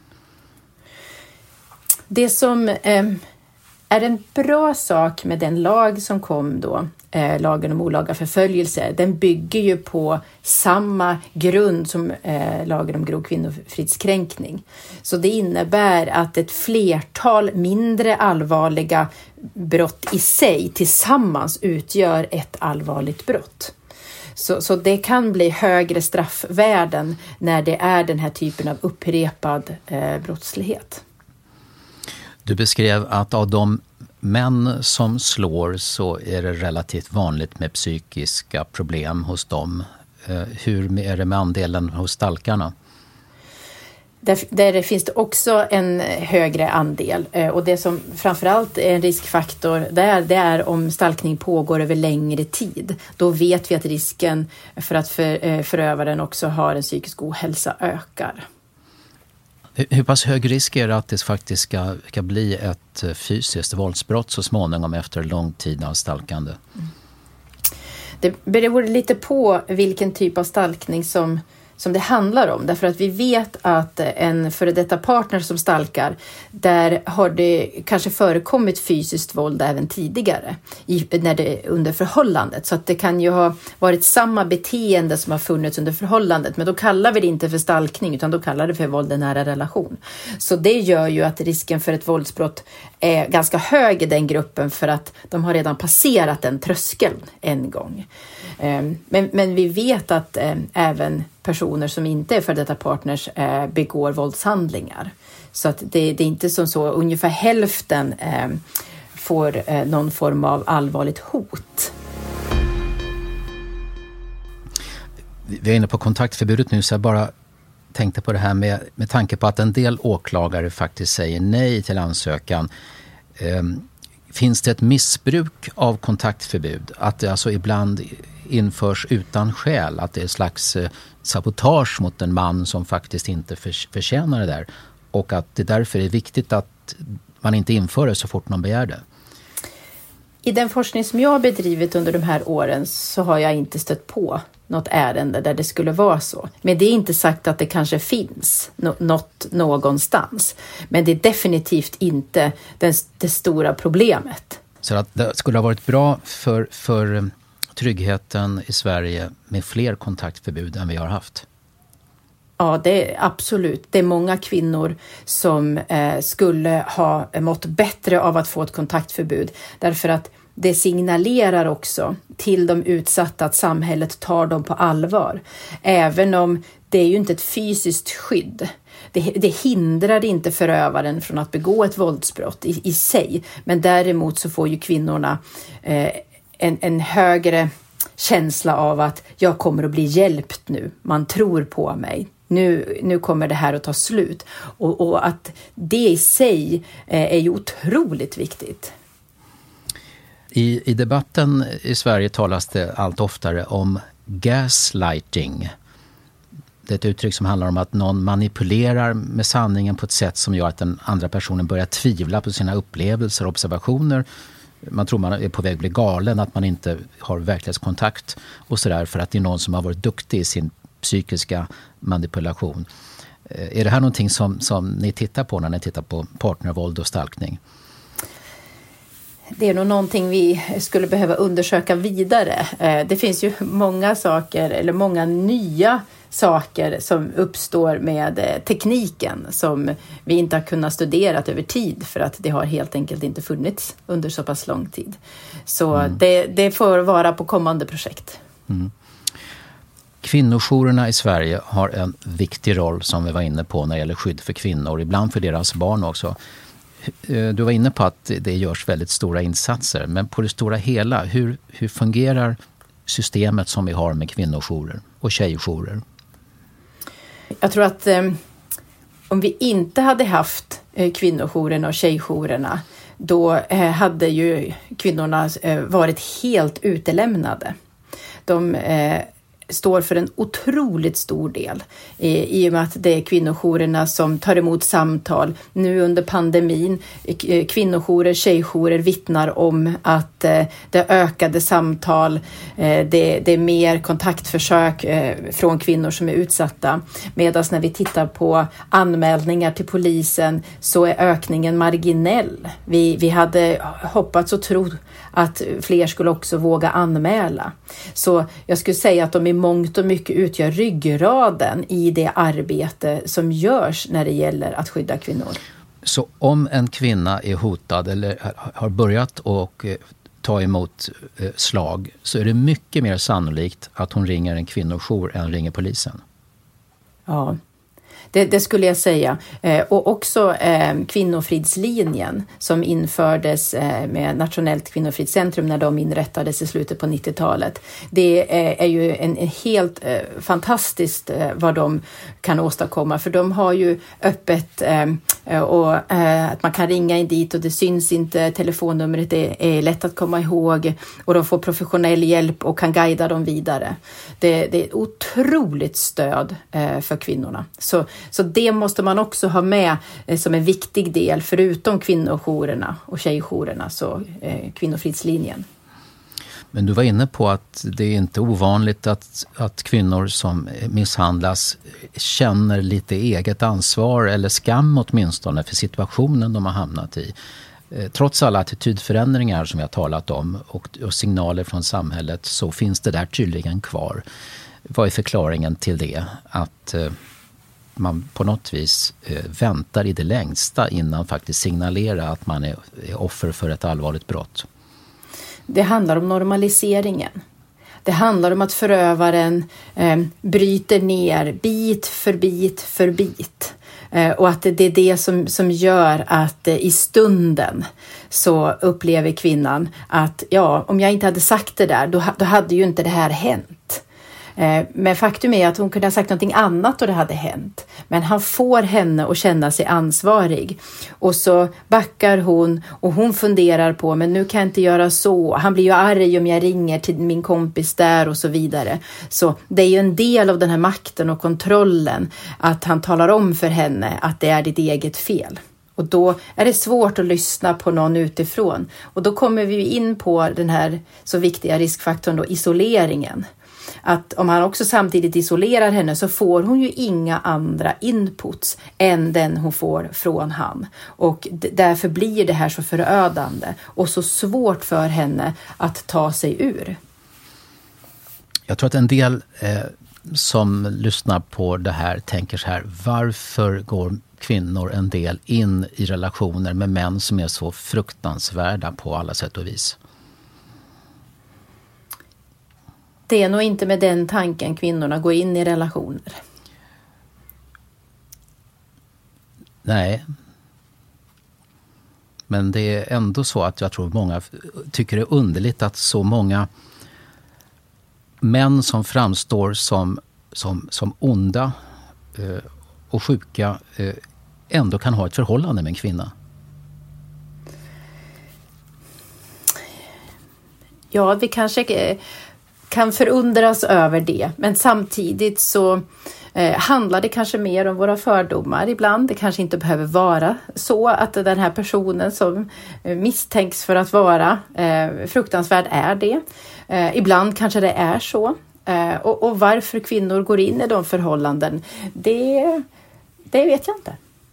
Det som eh, är en bra sak med den lag som kom då, eh, lagen om olaga förföljelse, den bygger ju på samma grund som eh, lagen om grov kvinnofridskränkning. Så det innebär att ett flertal mindre allvarliga brott i sig tillsammans utgör ett allvarligt brott. Så, så det kan bli högre straffvärden när det är den här typen av upprepad eh, brottslighet. Du beskrev att av de män som slår så är det relativt vanligt med psykiska problem hos dem. Hur är det med andelen hos stalkarna? Där, där finns det också en högre andel. Och det som framförallt är en riskfaktor där, det är om stalkning pågår över längre tid. Då vet vi att risken för att för, förövaren också har en psykisk ohälsa ökar. Hur pass hög risk är det att det faktiskt ska, ska bli ett fysiskt våldsbrott så småningom efter lång tid av stalkande? Mm. Det beror lite på vilken typ av stalkning som, som det handlar om. Därför att vi vet att en före detta partner som stalkar, där har det kanske förekommit fysiskt våld även tidigare i, när det, under förhållandet. Så att det kan ju ha varit samma beteende som har funnits under förhållandet. Men då kallar vi det inte för stalkning utan då kallar det för våld i nära relation. Så det gör ju att risken för ett våldsbrott är ganska hög i den gruppen för att de har redan passerat den tröskeln en gång. Men, men vi vet att eh, även personer som inte är för detta partners eh, begår våldshandlingar. Så att det, det är inte som så, ungefär hälften eh, får eh, någon form av allvarligt hot. Vi är inne på kontaktförbudet nu, så jag bara tänkte på det här med, med tanke på att en del åklagare faktiskt säger nej till ansökan. Eh, finns det ett missbruk av kontaktförbud? Att det alltså ibland införs utan skäl, att det är ett slags eh, sabotage mot en man som faktiskt inte för, förtjänar det där, och att det därför är viktigt att man inte inför det så fort någon begär det? I den forskning som jag har bedrivit under de här åren så har jag inte stött på något ärende där det skulle vara så. Men det är inte sagt att det kanske finns något någonstans. Men det är definitivt inte det, det stora problemet. Så att det skulle ha varit bra för, för tryggheten i Sverige med fler kontaktförbud än vi har haft? Ja, det är absolut. Det är många kvinnor som eh, skulle ha mått bättre av att få ett kontaktförbud. Därför att det signalerar också till de utsatta att samhället tar dem på allvar. Även om det är ju inte ett fysiskt skydd. Det, det hindrar inte förövaren från att begå ett våldsbrott i, i sig. Men däremot så får ju kvinnorna eh, en, en högre känsla av att jag kommer att bli hjälpt nu. Man tror på mig. Nu, nu kommer det här att ta slut. Och, och att det i sig eh, är ju otroligt viktigt. I, I debatten i Sverige talas det allt oftare om gaslighting. Det är ett uttryck som handlar om att någon manipulerar med sanningen på ett sätt som gör att den andra personen börjar tvivla på sina upplevelser och observationer. Man tror man är på väg att bli galen, att man inte har verklighetskontakt och sådär, för att det är någon som har varit duktig i sin psykiska manipulation. Är det här någonting som, som ni tittar på när ni tittar på partnervåld och stalkning? Det är nog någonting vi skulle behöva undersöka vidare. Det finns ju många saker, eller många nya saker som uppstår med tekniken som vi inte har kunnat studera över tid, för att det har helt enkelt inte funnits under så pass lång tid. Så mm. det, det får vara på kommande projekt. Mm. Kvinnojourerna i Sverige har en viktig roll, som vi var inne på, när det gäller skydd för kvinnor, ibland för deras barn också. Du var inne på att det görs väldigt stora insatser, men på det stora hela, hur, hur fungerar systemet som vi har med kvinnojourer och tjejjourer? Jag tror att eh, om vi inte hade haft eh, kvinnojourerna och tjejjourerna, då eh, hade ju kvinnorna eh, varit helt utelämnade. De eh, står för en otroligt stor del eh, i och med att det är kvinnojourerna som tar emot samtal. Nu under pandemin, eh, kvinnojourer, tjejjourer vittnar om att eh, det är ökade samtal, eh, det, det är mer kontaktförsök eh, från kvinnor som är utsatta. Medan när vi tittar på anmälningar till polisen så är ökningen marginell. Vi, vi hade hoppats och trott att fler skulle också våga anmäla. Så jag skulle säga att de i mångt och mycket utgör ryggraden i det arbete som görs när det gäller att skydda kvinnor. Så om en kvinna är hotad eller har börjat och ta emot slag, så är det mycket mer sannolikt att hon ringer en kvinnojour än ringer polisen? Ja. Det, det skulle jag säga. Eh, och också eh, Kvinnofridslinjen som infördes eh, med Nationellt kvinnofridscentrum när de inrättades i slutet på nittiotalet. Det eh, är ju en, en helt eh, fantastiskt eh, vad de kan åstadkomma. För de har ju öppet eh, och eh, att man kan ringa in dit och det syns inte. Telefonnumret är, är lätt att komma ihåg och de får professionell hjälp och kan guida dem vidare. Det, det är ett otroligt stöd eh, för kvinnorna. Så Så det måste man också ha med eh, som en viktig del, förutom kvinnojourerna och tjejjourerna, så eh, Kvinnofridslinjen. Men du var inne på att det är inte ovanligt att, att kvinnor som misshandlas känner lite eget ansvar eller skam åtminstone för situationen de har hamnat i. Eh, trots alla attitydförändringar som jag talat om och, och signaler från samhället, så finns det där tydligen kvar. Vad är förklaringen till det? Att eh, man på något vis eh, väntar i det längsta innan faktiskt signalera att man är, är offer för ett allvarligt brott. Det handlar om normaliseringen. Det handlar om att förövaren eh, bryter ner bit för bit för bit. Eh, och att det är det som, som gör att eh, i stunden så upplever kvinnan att ja, om jag inte hade sagt det där, då, då hade ju inte det här hänt. Men faktum är att hon kunde ha sagt någonting annat och det hade hänt. Men han får henne att känna sig ansvarig. Och så backar hon och hon funderar på, men nu kan jag inte göra så. Han blir ju arg om jag ringer till min kompis där och så vidare. Så det är ju en del av den här makten och kontrollen att han talar om för henne att det är ditt eget fel. Och då är det svårt att lyssna på någon utifrån. Och då kommer vi in på den här så viktiga riskfaktorn då, isoleringen. Att om han också samtidigt isolerar henne så får hon ju inga andra inputs än den hon får från han. Och d- därför blir det här så förödande och så svårt för henne att ta sig ur. Jag tror att en del eh, som lyssnar på det här tänker så här: varför går kvinnor en del in i relationer med män som är så fruktansvärda på alla sätt och vis? Det är nog inte med den tanken kvinnorna går in i relationer. Nej. Men det är ändå så att jag tror många tycker det är underligt att så många män som framstår som, som, som onda eh, och sjuka eh, ändå kan ha ett förhållande med en kvinna. Ja, vi kanske kan förundras över det. Men samtidigt så eh, handlar det kanske mer om våra fördomar ibland. Det kanske inte behöver vara så att den här personen som eh, misstänks för att vara eh, fruktansvärd är det. Eh, ibland kanske det är så. Eh, och, och varför kvinnor går in i de förhållanden, det, det vet jag inte.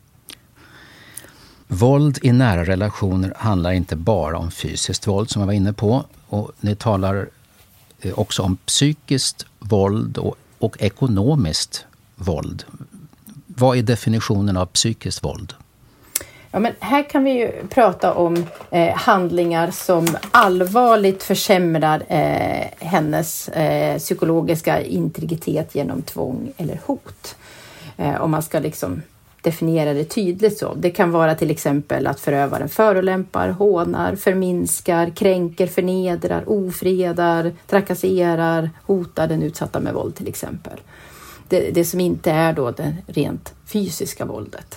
Våld i nära relationer handlar inte bara om fysiskt våld som jag var inne på. Och ni talar också om psykiskt våld och, och ekonomiskt våld. Vad är definitionen av psykiskt våld? Ja, men här kan vi ju prata om eh, handlingar som allvarligt försämrar eh, hennes eh, psykologiska integritet genom tvång eller hot. Eh, om man ska liksom definiera det tydligt så. Det kan vara till exempel att förövaren förolämpar, hånar, förminskar, kränker, förnedrar, ofredar, trakasserar, hotar den utsatta med våld till exempel. Det, det som inte är då det rent fysiska våldet.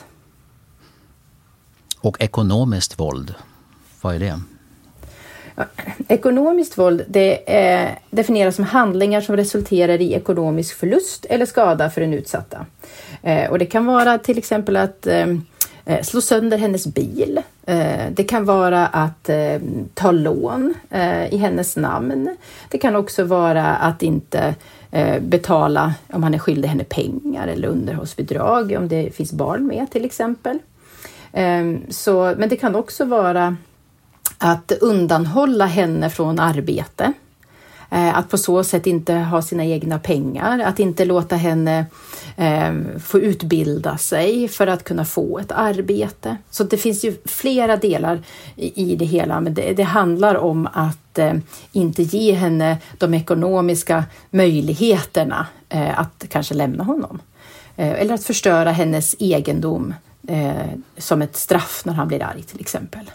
Och ekonomiskt våld, vad är det? Ja, ekonomiskt våld det är, definieras som handlingar som resulterar i ekonomisk förlust eller skada för den utsatta. Eh, och det kan vara till exempel att eh, slå sönder hennes bil. Eh, det kan vara att eh, ta lån eh, i hennes namn. Det kan också vara att inte eh, betala om han är skyldig henne pengar eller underhållsbidrag om det finns barn med till exempel. Eh, så, men det kan också vara att undanhålla henne från arbete. Att på så sätt inte ha sina egna pengar. Att inte låta henne eh, få utbilda sig för att kunna få ett arbete. Så det finns ju flera delar i, i det hela. Men det, det handlar om att eh, inte ge henne de ekonomiska möjligheterna eh, att kanske lämna honom. Eh, eller att förstöra hennes egendom eh, som ett straff när han blir arg till exempel.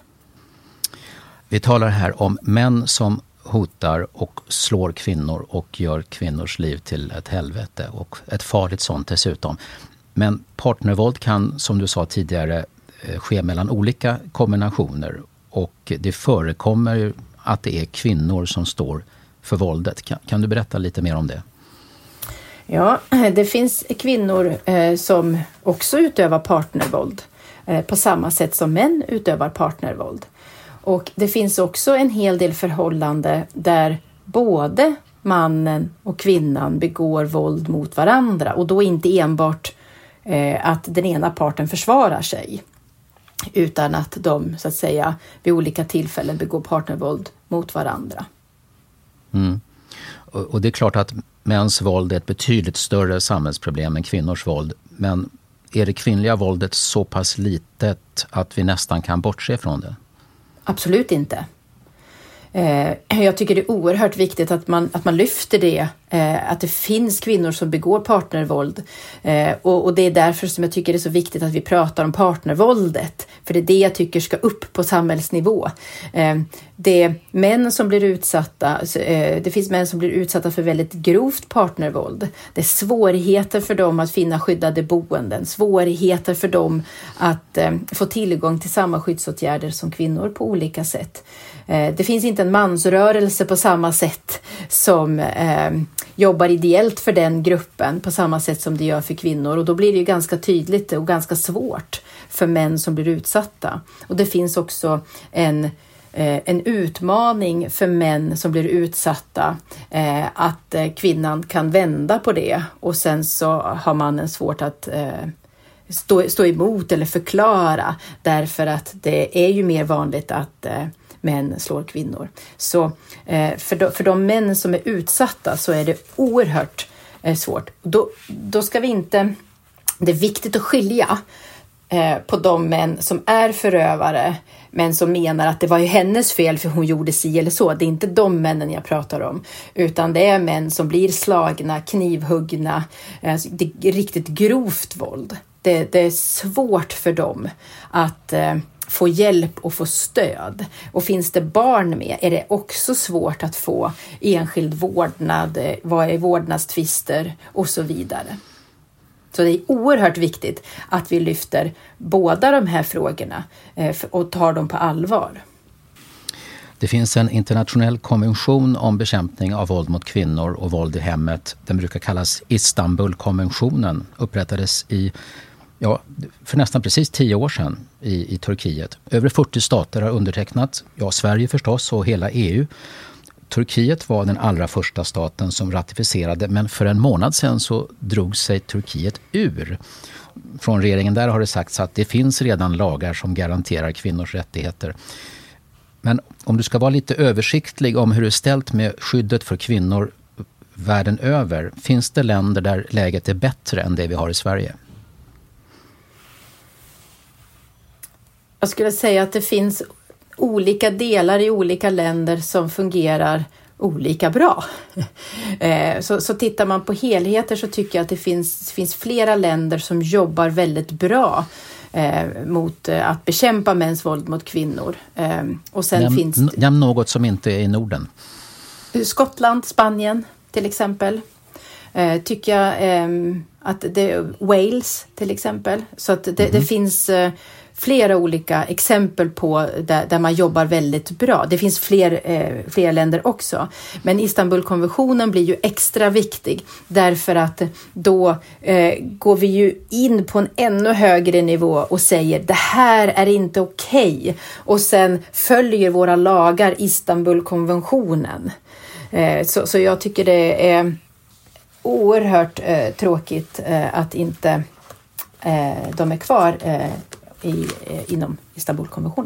Vi talar här om män som hotar och slår kvinnor och gör kvinnors liv till ett helvete och ett farligt sånt dessutom. Men partnervåld kan, som du sa tidigare, ske mellan olika kombinationer och det förekommer att det är kvinnor som står för våldet. Kan, kan du berätta lite mer om det? Ja, det finns kvinnor eh, som också utövar partnervåld eh, på samma sätt som män utövar partnervåld. Och det finns också en hel del förhållanden där både mannen och kvinnan begår våld mot varandra. Och då inte enbart eh, att den ena parten försvarar sig. Utan att de så att säga vid olika tillfällen begår partnervåld mot varandra. Mm. Och, och det är klart att mäns våld är ett betydligt större samhällsproblem än kvinnors våld. Men är det kvinnliga våldet så pass litet att vi nästan kan bortse från det? Absolut inte. Eh, jag tycker det är oerhört viktigt att man, att man lyfter det. Eh, att det finns kvinnor som begår partnervåld. Eh, och, och det är därför som jag tycker det är så viktigt att vi pratar om partnervåldet. För det är det jag tycker ska upp på samhällsnivå. Eh, det är män som blir utsatta. Eh, det finns män som blir utsatta för väldigt grovt partnervåld. Det är svårigheter för dem att finna skyddade boenden. Svårigheter för dem att eh, få tillgång till samma skyddsåtgärder som kvinnor på olika sätt. Det finns inte inte en mansrörelse på samma sätt som eh, jobbar ideellt för den gruppen på samma sätt som det gör för kvinnor. Och då blir det ju ganska tydligt och ganska svårt för män som blir utsatta. Och det finns också en, eh, en utmaning för män som blir utsatta eh, att eh, kvinnan kan vända på det. Och sen så har mannen svårt att eh, stå, stå emot eller förklara, därför att det är ju mer vanligt att eh, män slår kvinnor. Så eh, för, de, för de män som är utsatta så är det oerhört eh, svårt. Då, då ska vi inte... Det är viktigt att skilja eh, på de män som är förövare, men som menar att det var ju hennes fel för hon gjorde si eller så. Det är inte de männen jag pratar om, utan det är män som blir slagna, knivhuggna, eh, det är riktigt grovt våld. Det, det är svårt för dem att eh, få hjälp och få stöd. Och finns det barn med är det också svårt att få enskild vårdnad, eh, vad är vårdnadstvister och så vidare. Så det är oerhört viktigt att vi lyfter båda de här frågorna eh, och tar dem på allvar. Det finns en internationell konvention om bekämpning av våld mot kvinnor och våld i hemmet. Den brukar kallas Istanbulkonventionen. Upprättades i, ja, för nästan precis tio år sedan i, i Turkiet. Över fyrtio stater har undertecknat, ja, Sverige förstås och hela E U. Turkiet var den allra första staten som ratificerade, men för en månad sedan så drog sig Turkiet ur. Från regeringen där har det sagts att det finns redan lagar som garanterar kvinnors rättigheter. Men om du ska vara lite översiktlig om hur det är ställt med skyddet för kvinnor världen över, finns det länder där läget är bättre än det vi har i Sverige? Jag skulle säga att det finns olika delar i olika länder som fungerar olika bra. så, så tittar man på helheter så tycker jag att det finns, finns flera länder som jobbar väldigt bra eh, mot eh, att bekämpa mäns våld mot kvinnor. Eh, och sen Näm, finns det... Nämn något som inte är i Norden. Skottland, Spanien till exempel. Eh, tycker jag eh, att det Wales till exempel. Så att det, mm. det finns... Eh, flera olika exempel på där, där man jobbar väldigt bra. Det finns fler, eh, fler länder också. Men Istanbulkonventionen blir ju extra viktig därför att då eh, går vi ju in på en ännu högre nivå och säger det här är inte okej. Och sen följer våra lagar Istanbulkonventionen. Eh, så, så jag tycker det är oerhört eh, tråkigt eh, att inte eh, de är kvar eh, I, inom Istanbulkonventionen.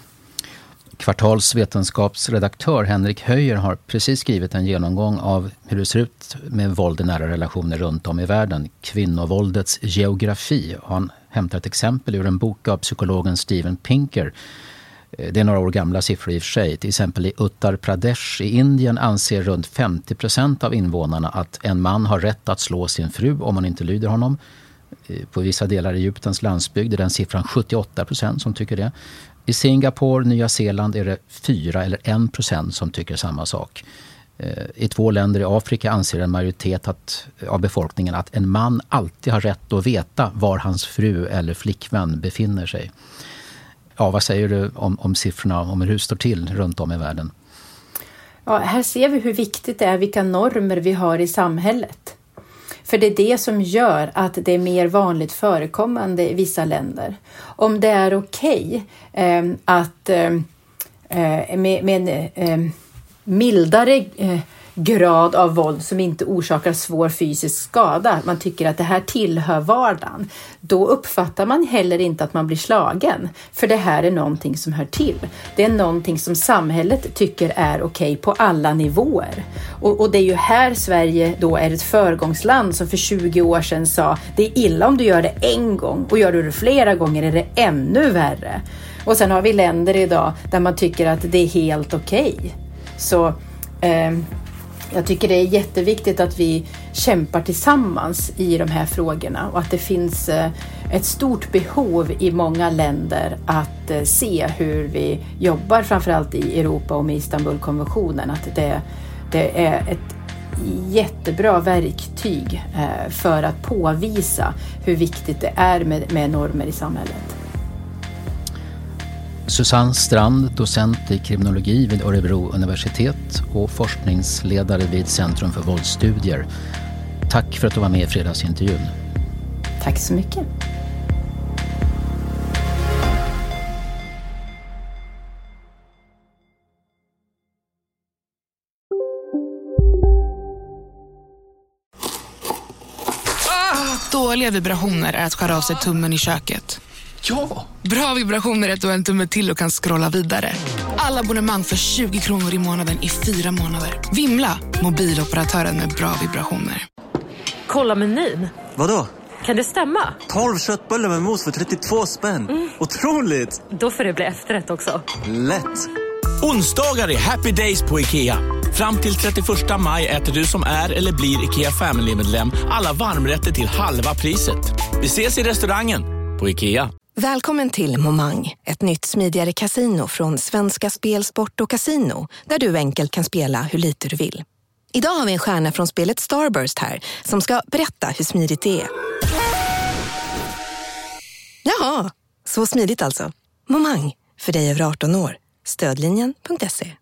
Kvartals vetenskapsredaktör Henrik Höjer har precis skrivit en genomgång av hur det ser ut med våld i nära relationer runt om i världen. Kvinnovåldets geografi. Han hämtar ett exempel ur en bok av psykologen Steven Pinker. Det är några år gamla siffror i och för sig. Till exempel i Uttar Pradesh i Indien anser runt femtio procent av invånarna att en man har rätt att slå sin fru om man inte lyder honom. På vissa delar i Egyptens landsbygd är den siffran sjuttioåtta procent som tycker det. I Singapore, Nya Zeeland är det fyra eller en procent som tycker samma sak. I två länder i Afrika anser en majoritet att, av befolkningen att en man alltid har rätt att veta var hans fru eller flickvän befinner sig. Ja, vad säger du om, om siffrorna, om hur det står till runt om i världen? Ja, här ser vi hur viktigt det är vilka normer vi har i samhället. För det är det som gör att det är mer vanligt förekommande i vissa länder. Om det är okej eh, att eh, med, med eh, mildare eh, grad av våld som inte orsakar svår fysisk skada, man tycker att det här tillhör vardagen, då uppfattar man heller inte att man blir slagen. För det här är någonting som hör till. Det är någonting som samhället tycker är okej på alla nivåer. Och, och det är ju här Sverige då är ett föregångsland som för tjugo år sedan sa det är illa om du gör det en gång och gör du det flera gånger är det ännu värre. Och sen har vi länder idag där man tycker att det är helt okej. Så eh, jag tycker det är jätteviktigt att vi kämpar tillsammans i de här frågorna och att det finns ett stort behov i många länder att se hur vi jobbar framförallt i Europa och med Istanbulkonventionen. Att det, det är ett jättebra verktyg för att påvisa hur viktigt det är med, med normer i samhället. Susanne Strand, docent i kriminologi vid Örebro universitet och forskningsledare vid Centrum för våldsstudier. Tack för att du var med i fredagsintervjun. Tack så mycket. Dåliga vibrationer är att skära av sig tummen i köket. Ja! Bra vibrationer är att du har en tumme till och kan scrolla vidare. Alla abonnemang för tjugo kronor i månaden i fyra månader. Vimla, mobiloperatören med bra vibrationer. Kolla menyn. Vadå? Kan det stämma? tolv köttbullar med mos för trettiotvå spänn. Mm. Otroligt! Då får det bli efterrätt också. Lätt! Onsdagar är happy days på IKEA. Fram till trettioförsta maj äter du som är eller blir IKEA Family-medlem alla varmrätter till halva priset. Vi ses i restaurangen på IKEA. Välkommen till Momang, ett nytt smidigare casino från Svenska Spel, Sport och Casino, där du enkelt kan spela hur lite du vill. Idag har vi en stjärna från spelet Starburst här som ska berätta hur smidigt det är. Jaha, så smidigt alltså. Momang, för dig över arton år. Stödlinjen punkt se.